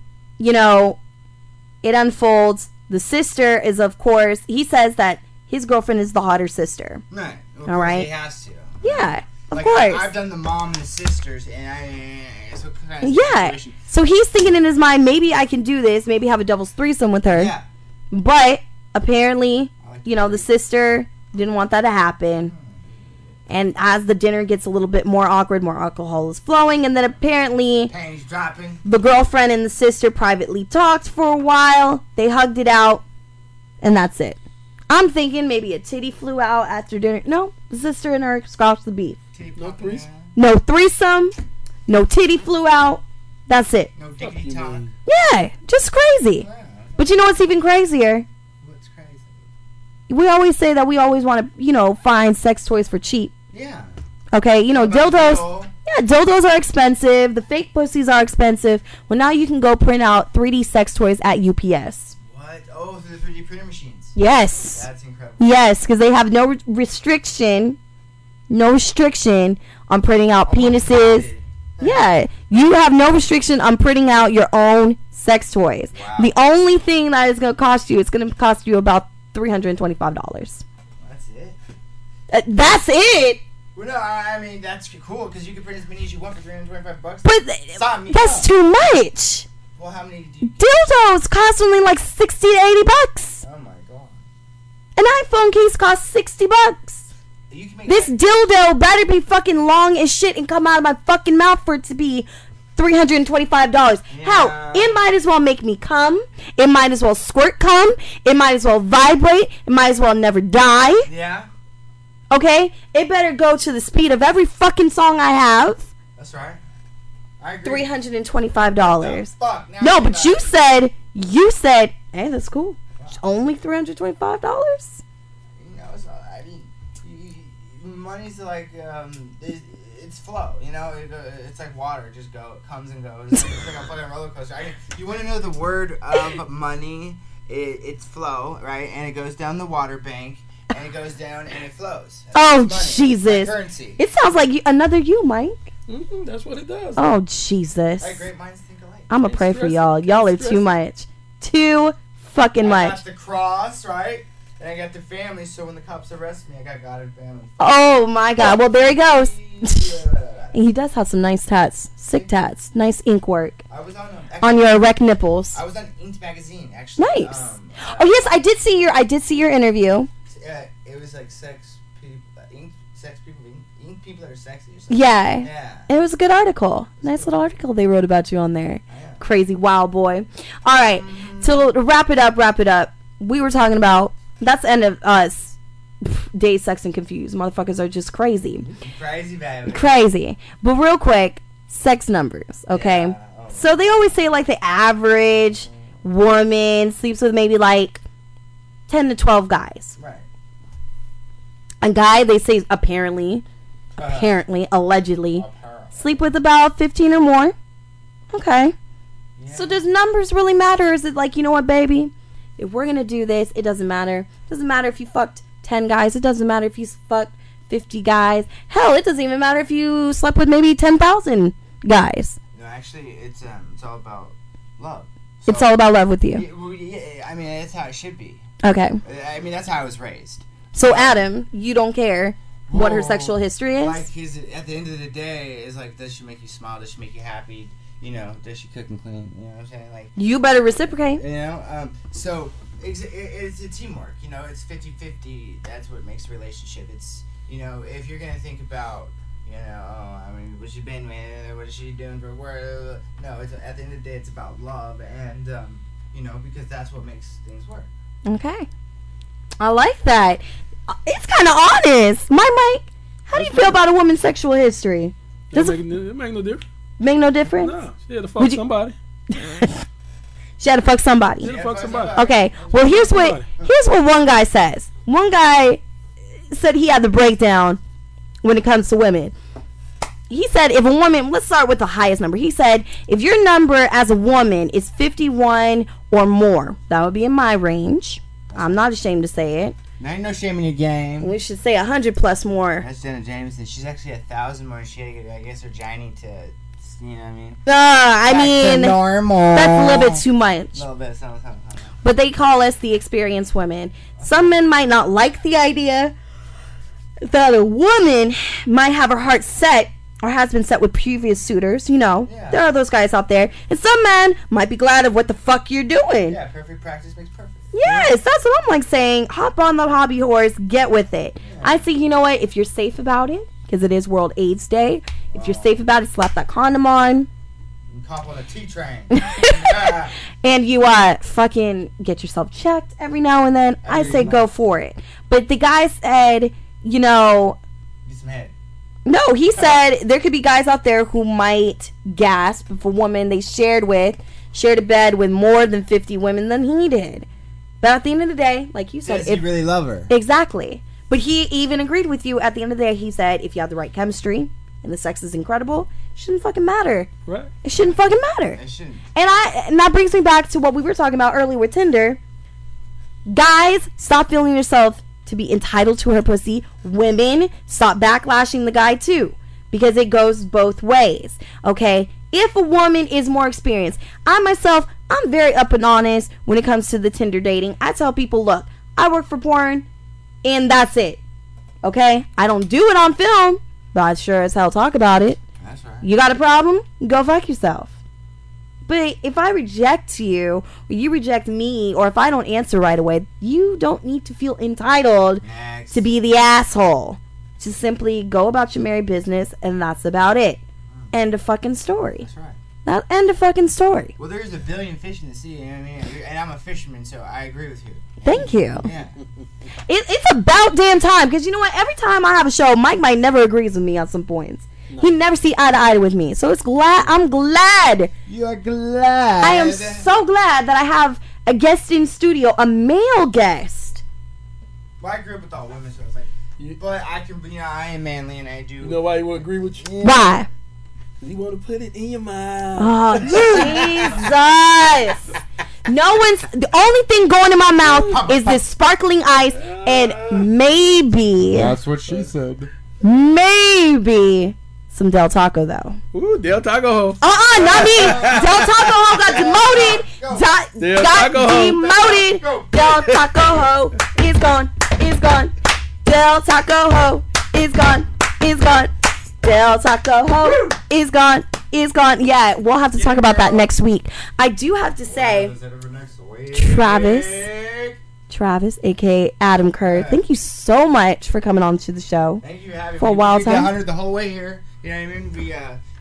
it unfolds. The sister is, of course, he says that his girlfriend is the hotter sister. Right. All right. He has to. Yeah. Of course. I've done the mom and the sisters, and it's what kind of situation. So he's thinking in his mind, maybe I can do this, maybe have a devil's threesome with her. Yeah. But apparently, the sister didn't want that to happen. And as the dinner gets a little bit more awkward, more alcohol is flowing, and then apparently panties dropping. The girlfriend and the sister privately talked for a while. They hugged it out, and that's it. I'm thinking maybe a titty flew out after dinner. No, the sister and her scratched the beef. No threesome. No threesome. No titty flew out. That's it. No diggity talk. Yeah, just crazy. Yeah. But you know what's even crazier? What's crazy? We always say that we always want to, find sex toys for cheap. Yeah. Okay, dildos. Yeah, dildos are expensive. The fake pussies are expensive. Well, now you can go print out 3D sex toys at UPS. What? Oh, through the 3D printer machines. Yes. That's incredible. Yes, because they have no restriction on printing out penises. Yeah, you have no restriction on printing out your own sex toys. Wow. The only thing that is going to cost you, it's going to cost you about $325. That's it? That's it? Well, no, I mean, that's cool, because you can print as many as you want for $325. But that's too much. Well, how many do you... Dildos cost only like $60 to $80. Oh, my God. An iPhone case costs $60. This dildo better be fucking long as shit and come out of my fucking mouth for it to be $325. Yeah. Hell, it might as well make me cum. It might as well squirt cum. It might as well vibrate. It might as well never die. Yeah. Okay? It better go to the speed of every fucking song I have. That's right. I agree. $325. Fuck. No, but you said, hey, that's cool. Wow. Only $325? Money's like it's flow, it's like water, it just comes and goes. It's like a fucking roller coaster. You want to know the word of money? It's flow, right? And it goes down the water bank, and it goes down and it flows. Oh Jesus! Like currency. It sounds like another you, Mike. Mm-hmm, that's what it does. Oh Jesus! Like great minds think alike. I'ma pray for y'all. Y'all are too much. Too fucking much. I got the cross, right? And I got the family, so when the cops arrest me, I got God and family. Oh my God! Well, there he goes. He does have some nice tats, sick tats, nice ink work. I was on your erect nipples. I was on Inked magazine, actually. Nice. Oh yes, I did see your interview. It was like sex people, ink people that are sexy. Or something. Yeah. It was a good article. Nice little article they wrote about you on there. Yeah. Crazy wild boy. All right. So to wrap it up. We were talking about. That's the end of us Dazed, Sex, and Confused. Motherfuckers are just crazy. Crazy, baby. Crazy. But real quick, sex numbers, okay? Yeah. Oh. So they always say, like, the average woman sleeps with maybe, like, 10 to 12 guys. Right. A guy, they say, allegedly, sleep with about 15 or more. Okay. Yeah. So does numbers really matter? Or is it like, you know what, baby? If we're going to do this, it doesn't matter. It doesn't matter if you fucked 10 guys. It doesn't matter if you fucked 50 guys. Hell, it doesn't even matter if you slept with maybe 10,000 guys. No, actually, it's all about love. So, it's all about love with you. Yeah, I mean, that's how it should be. Okay. I mean, that's how I was raised. So, Adam, you don't care what her sexual history is? Like, cause at the end of the day, it's like, does she make you smile? Does she make you happy? You know, does she cook and clean? You know what I'm saying? Like, you better reciprocate. You know, so it's a teamwork. You know, it's 50-50. That's what makes a relationship. It's, you know, if you're gonna think about, you know, I mean, what's she been with? What is she doing for work? No, it's at the end of the day, it's about love, and you know, because that's what makes things work. Okay, I like that. It's kind of honest. Mike, how do you feel about a woman's sexual history? Does it make no difference? Make no difference? No, she had to fuck somebody. She had to fuck somebody. She had to fuck somebody. Okay, well, here's what one guy says. One guy said he had the breakdown when it comes to women. He said if a woman, let's start with the highest number. He said if your number as a woman is 51 or more, that would be in my range. I'm not ashamed to say it. There ain't no shame in your game. We should say 100 plus more. That's Jenna Jameson. She's actually 1,000 more. She had to get, I guess, her gynae to, you know what I mean? I mean, normal. That's a little bit too much. A little bit. Something. But they call us the experienced women. Some men might not like the idea that a woman might have her heart set or has been set with previous suitors. You know, there are those guys out there. And some men might be glad of what the fuck you're doing. Yeah, perfect practice makes perfect. Yes, that's what I'm like saying. Hop on the hobby horse, get with it. Yeah. I say, you know what? If you're safe about it, because it is World AIDS Day, if you're safe about it, slap that condom on. And cop on a T-train. And you fucking get yourself checked every now and then. I say go for it. But the guy said, you know... Get some head. No, he said there could be guys out there who might gasp if a woman they shared a bed with more than 50 women than he did. But at the end of the day, like you said... Does he really love her? Exactly. But he even agreed with you. At the end of the day, he said, if you have the right chemistry and the sex is incredible, it shouldn't fucking matter. Right. It shouldn't fucking matter. It shouldn't. And that brings me back to what we were talking about earlier with Tinder. Guys, stop feeling yourself to be entitled to her pussy. Women, stop backlashing the guy too. Because it goes both ways. Okay? If a woman is more experienced, I'm very up and honest when it comes to the Tinder dating. I tell people, look, I work for porn, and that's it. Okay? I don't do it on film, but I sure as hell talk about it. That's right. You got a problem? Go fuck yourself. But if I reject you, or you reject me, or if I don't answer right away, you don't need to feel entitled to be the asshole. Just simply go about your merry business, and that's about it. End of fucking story. That's right. That end of fucking story. Well, there's a billion fish in the sea, you know what I mean? And I'm a fisherman, so I agree with you. Thank you. Yeah. It's about damn time, because you know what? Every time I have a show, Mike might never agrees with me on some points. No. He never see eye to eye with me. So I'm glad. You are glad. I am so glad that I have a guest in studio, a male guest. Well, I grew up with all women, so it's like, but I can, I am manly and I do. You know why he would agree with you? Yeah. Why? You want to put it in your mouth. Oh, Jesus. The only thing going in my mouth is this sparkling ice and maybe. That's what she said. Maybe some Del Taco, though. Ooh, Del Taco Ho. Not me. Del Taco Ho got demoted. Demoted. Del Taco Ho is gone. Del Taco Ho is gone. Del Taco Ho is gone. Yeah, we'll have to talk about that next week. I do have to say, Travis, aka Adam Kerr, thank you so much for coming on to the show. Thank you for having me. For a while time. We got 100 the whole way here. You know what I mean?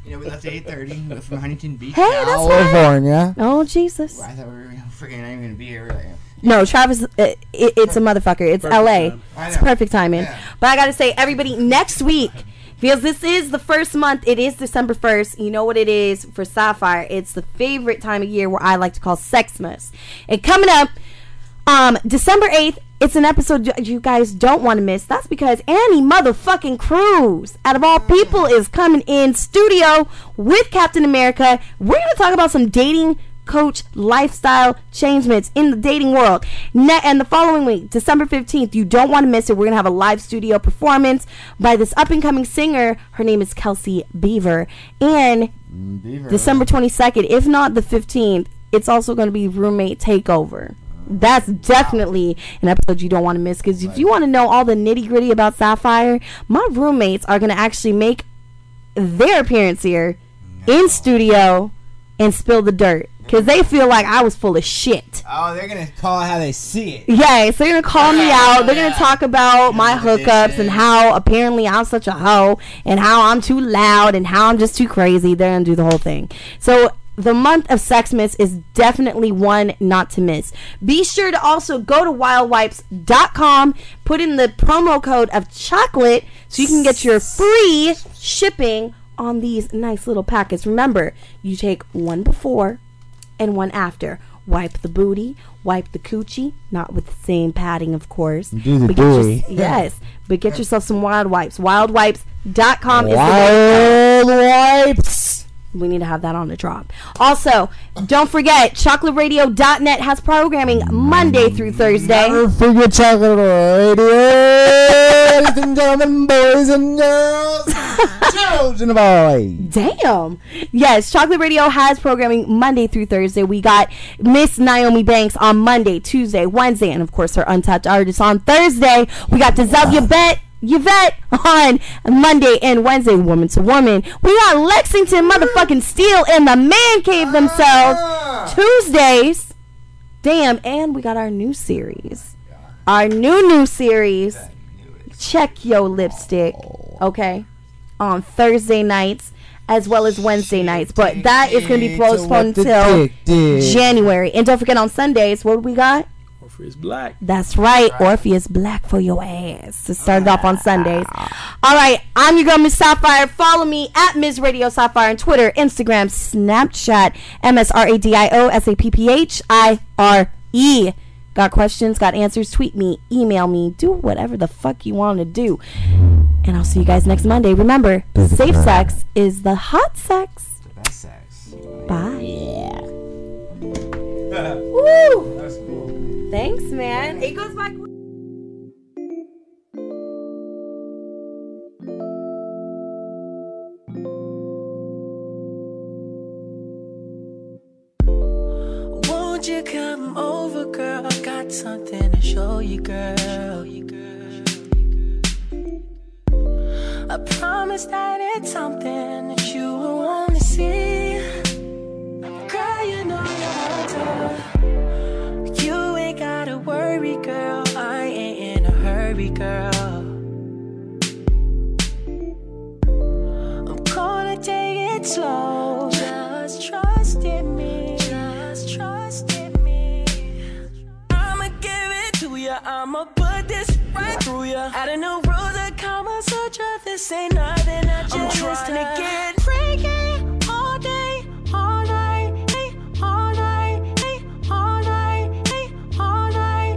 You know, we left at 8:30. We went from Huntington Beach, Hey, that's California. right. Oh, Jesus. Well, I thought we were freaking not even going to be here. Like, No, Travis, it's a motherfucker. It's Perfect LA. time. It's perfect timing. Yeah. But I got to say, everybody, next week, because this is the first month, it is December 1st. You know what it is for Sapphire. It's the favorite time of year where I like to call Sexmas. And coming up, December 8th, it's an episode you guys don't want to miss. That's because Annie motherfucking Cruz, out of all people, is coming in studio with Captain America. We're going to talk about some dating coach lifestyle changements in the dating world. And the following week, December 15th, you don't want to miss it. We're going to have a live studio performance by this up-and-coming singer. Her name is Kelsey Beaver. And December 22nd, if not the 15th, it's also going to be Roommate Takeover. That's definitely an episode you don't want to miss, because if you want to know all the nitty-gritty about Sapphire, my roommates are going to actually make their appearance here in studio and spill the dirt, because they feel like I was full of shit. Oh, they're going to call it how they see it. Yeah, so they're going to call me out. They're going to talk about my hookups and how apparently I'm such a hoe and how I'm too loud and how I'm just too crazy. They're going to do the whole thing. So the month of Sexmas is definitely one not to miss. Be sure to also go to wildwipes.com, put in the promo code of chocolate so you can get your free shipping on these nice little packets. Remember, you take one before and one after. Wipe the booty, wipe the coochie, not with the same padding, of course. Do the booty. Yes, but get yourself some Wild Wipes. Wildwipes.com is Wild Wipes. We need to have that on the drop. Also, don't forget, chocolateradio.net has programming Monday through Thursday. Never forget Chocolate Radio. Ladies and gentlemen, boys and girls, children and boys. Damn. Yes, Chocolate Radio has programming Monday through Thursday. We got Miss Naomi Banks on Monday, Tuesday, Wednesday, and of course her Untapped Artist on Thursday. We got Giselle Yvette on Monday and Wednesday, Woman to Woman. We got Lexington motherfucking Steel and the Man Cave themselves Tuesdays. Damn, and we got our new series. Our new series, Check Your Lipstick, okay, on Thursday nights as well as Wednesday nights. But that is going to be postponed until January. And don't forget, on Sundays, what we got? Orpheus Black. That's right. Orpheus Black for your ass. To start it off on Sundays. All right. I'm your girl, Miss Sapphire. Follow me at Ms. Radio Sapphire on Twitter, Instagram, Snapchat, MSRADIOSAPPHIRE. Got questions, got answers, tweet me, email me, do whatever the fuck you want to do. And I'll see you guys next Monday. Remember, safe sex is the hot sex. The best sex. Bye. Yeah. Woo! That's cool. Thanks, man. It goes back. Won't you come over, girl? I got something to show you, girl. I promise that it's something that you will want to see. Girl, you know you're tough. You ain't gotta worry, girl. I ain't in a hurry, girl. I'm gonna take it slow. Just trust in me. Just trust in me. I'ma give it to ya. I'ma put this right through ya. I don't know rules or commas or just this ain't nothing. I'm trying to get